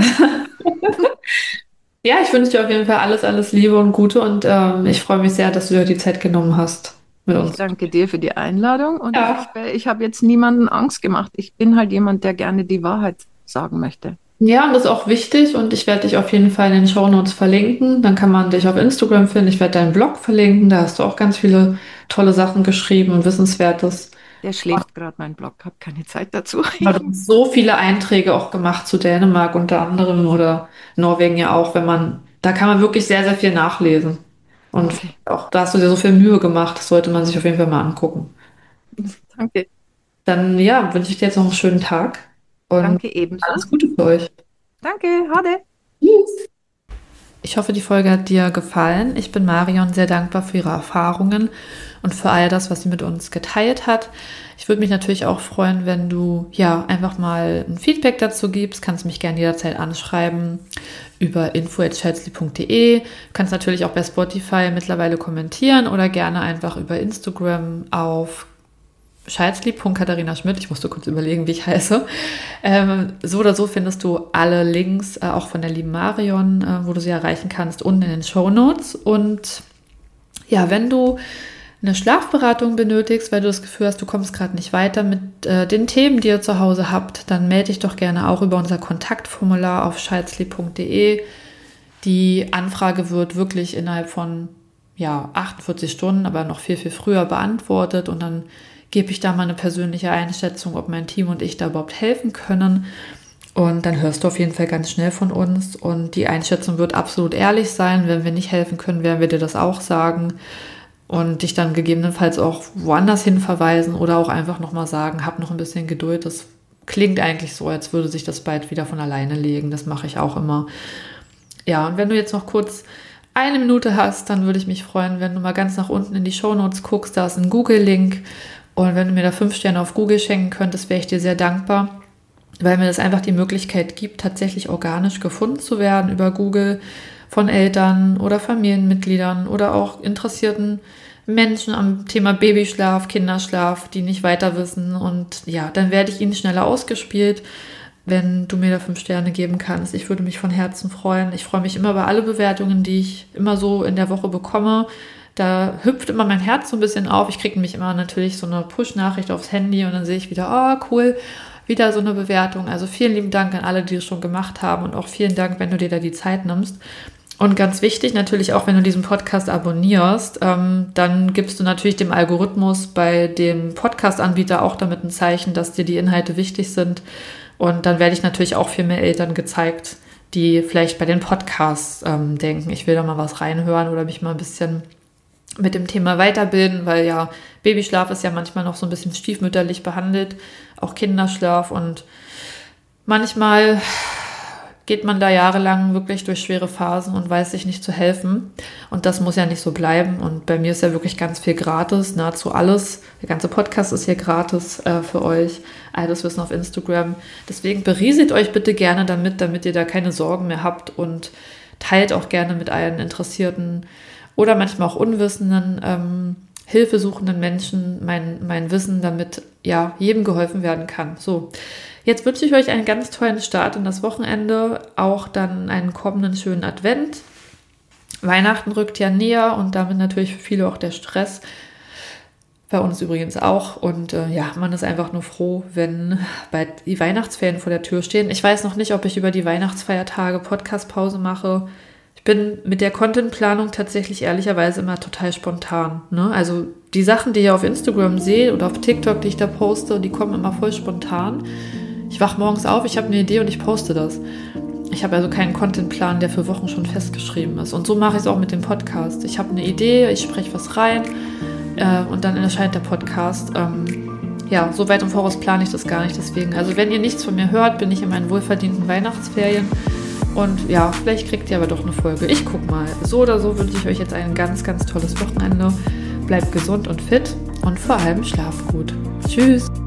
Ja, ich wünsche dir auf jeden Fall alles, alles Liebe und Gute und ähm, ich freue mich sehr, dass du dir die Zeit genommen hast mit Ich uns. danke dir für die Einladung und Ja. ich, äh, ich habe jetzt niemanden Angst gemacht. Ich bin halt jemand, der gerne die Wahrheit sagen möchte. Ja, und das ist auch wichtig und ich werde dich auf jeden Fall in den Shownotes verlinken. Dann kann man dich auf Instagram finden. Ich werde deinen Blog verlinken. Da hast du auch ganz viele tolle Sachen geschrieben und Wissenswertes. Der schläft gerade, mein Blog, habe keine Zeit dazu. Aber du hast so viele Einträge auch gemacht zu Dänemark unter anderem oder Norwegen ja auch, wenn man, da kann man wirklich sehr, sehr viel nachlesen. Und Okay, auch da hast du dir so viel Mühe gemacht, das sollte man sich auf jeden Fall mal angucken. danke. Dann ja, wünsche ich dir jetzt noch einen schönen Tag und Danke ebenso. alles Gute für euch. Danke, Hade. Tschüss. Ich hoffe, die Folge hat dir gefallen. Ich bin Marion sehr dankbar für ihre Erfahrungen und für all das, was sie mit uns geteilt hat. Ich würde mich natürlich auch freuen, wenn du ja einfach mal ein Feedback dazu gibst. Kannst mich gerne jederzeit anschreiben über info at scherzli punkt de. Du kannst natürlich auch bei Spotify mittlerweile kommentieren oder gerne einfach über Instagram auf scherzli punkt katharina schmidt, ich musste kurz überlegen, wie ich heiße. Ähm, so oder so findest du alle Links, äh, auch von der lieben Marion, äh, wo du sie erreichen kannst, unten in den Shownotes. Und ja, wenn du eine Schlafberatung benötigst, weil du das Gefühl hast, du kommst gerade nicht weiter mit äh, den Themen, die ihr zu Hause habt, dann melde dich doch gerne auch über unser Kontaktformular auf scherzli punkt de. Die Anfrage wird wirklich innerhalb von ja, achtundvierzig Stunden, aber noch viel, viel früher beantwortet und dann gebe ich da mal eine persönliche Einschätzung, ob mein Team und ich da überhaupt helfen können. Und dann hörst du auf jeden Fall ganz schnell von uns. Und die Einschätzung wird absolut ehrlich sein. Wenn wir nicht helfen können, werden wir dir das auch sagen. Und dich dann gegebenenfalls auch woanders hin verweisen oder auch einfach nochmal sagen, hab noch ein bisschen Geduld. Das klingt eigentlich so, als würde sich das bald wieder von alleine legen. Das mache ich auch immer. Ja, und wenn du jetzt noch kurz eine Minute hast, dann würde ich mich freuen, wenn du mal ganz nach unten in die Shownotes guckst. Da ist ein Google-Link. Und wenn du mir da fünf Sterne auf Google schenken könntest, wäre ich dir sehr dankbar, weil mir das einfach die Möglichkeit gibt, tatsächlich organisch gefunden zu werden über Google von Eltern oder Familienmitgliedern oder auch interessierten Menschen am Thema Babyschlaf, Kinderschlaf, die nicht weiter wissen. Und ja, dann werde ich ihnen schneller ausgespielt, wenn du mir da fünf Sterne geben kannst. Ich würde mich von Herzen freuen. Ich freue mich immer über alle Bewertungen, die ich immer so in der Woche bekomme. Da hüpft immer mein Herz so ein bisschen auf. Ich kriege nämlich immer natürlich so eine Push-Nachricht aufs Handy und dann sehe ich wieder, oh cool, wieder so eine Bewertung. Also vielen lieben Dank an alle, die es schon gemacht haben und auch vielen Dank, wenn du dir da die Zeit nimmst. Und ganz wichtig natürlich auch, wenn du diesen Podcast abonnierst, ähm, dann gibst du natürlich dem Algorithmus bei dem Podcast-Anbieter auch damit ein Zeichen, dass dir die Inhalte wichtig sind. Und dann werde ich natürlich auch viel mehr Eltern gezeigt, die vielleicht bei den Podcasts ähm, denken, ich will da mal was reinhören oder mich mal ein bisschen mit dem Thema weiterbilden, weil ja Babyschlaf ist ja manchmal noch so ein bisschen stiefmütterlich behandelt, auch Kinderschlaf und manchmal geht man da jahrelang wirklich durch schwere Phasen und weiß sich nicht zu helfen und das muss ja nicht so bleiben und bei mir ist ja wirklich ganz viel gratis, nahezu alles, der ganze Podcast ist hier gratis äh, für euch, all das Wissen auf Instagram, deswegen berieselt euch bitte gerne damit, damit ihr da keine Sorgen mehr habt und teilt auch gerne mit allen Interessierten oder manchmal auch unwissenden, ähm, hilfesuchenden Menschen mein, mein Wissen, damit ja jedem geholfen werden kann. So, jetzt wünsche ich euch einen ganz tollen Start in das Wochenende, auch dann einen kommenden schönen Advent. Weihnachten rückt ja näher und damit natürlich für viele auch der Stress. Bei uns übrigens auch. Und äh, ja, man ist einfach nur froh, wenn bald die Weihnachtsferien vor der Tür stehen. Ich weiß noch nicht, ob ich über die Weihnachtsfeiertage Podcast-Pause mache. Ich bin mit der Contentplanung tatsächlich ehrlicherweise immer total spontan. Ne? Also die Sachen, die ihr auf Instagram seht oder auf TikTok, die ich da poste, die kommen immer voll spontan. Ich wache morgens auf, ich habe eine Idee und ich poste das. Ich habe also keinen Contentplan, der für Wochen schon festgeschrieben ist. Und so mache ich es auch mit dem Podcast. Ich habe eine Idee, ich spreche was rein äh, und dann erscheint der Podcast. Ähm, ja, so weit im Voraus plane ich das gar nicht. Deswegen, also wenn ihr nichts von mir hört, bin ich in meinen wohlverdienten Weihnachtsferien. Und ja, vielleicht kriegt ihr aber doch eine Folge. Ich guck mal. So oder so wünsche ich euch jetzt ein ganz, ganz tolles Wochenende. Bleibt gesund und fit und vor allem schlaft gut. Tschüss.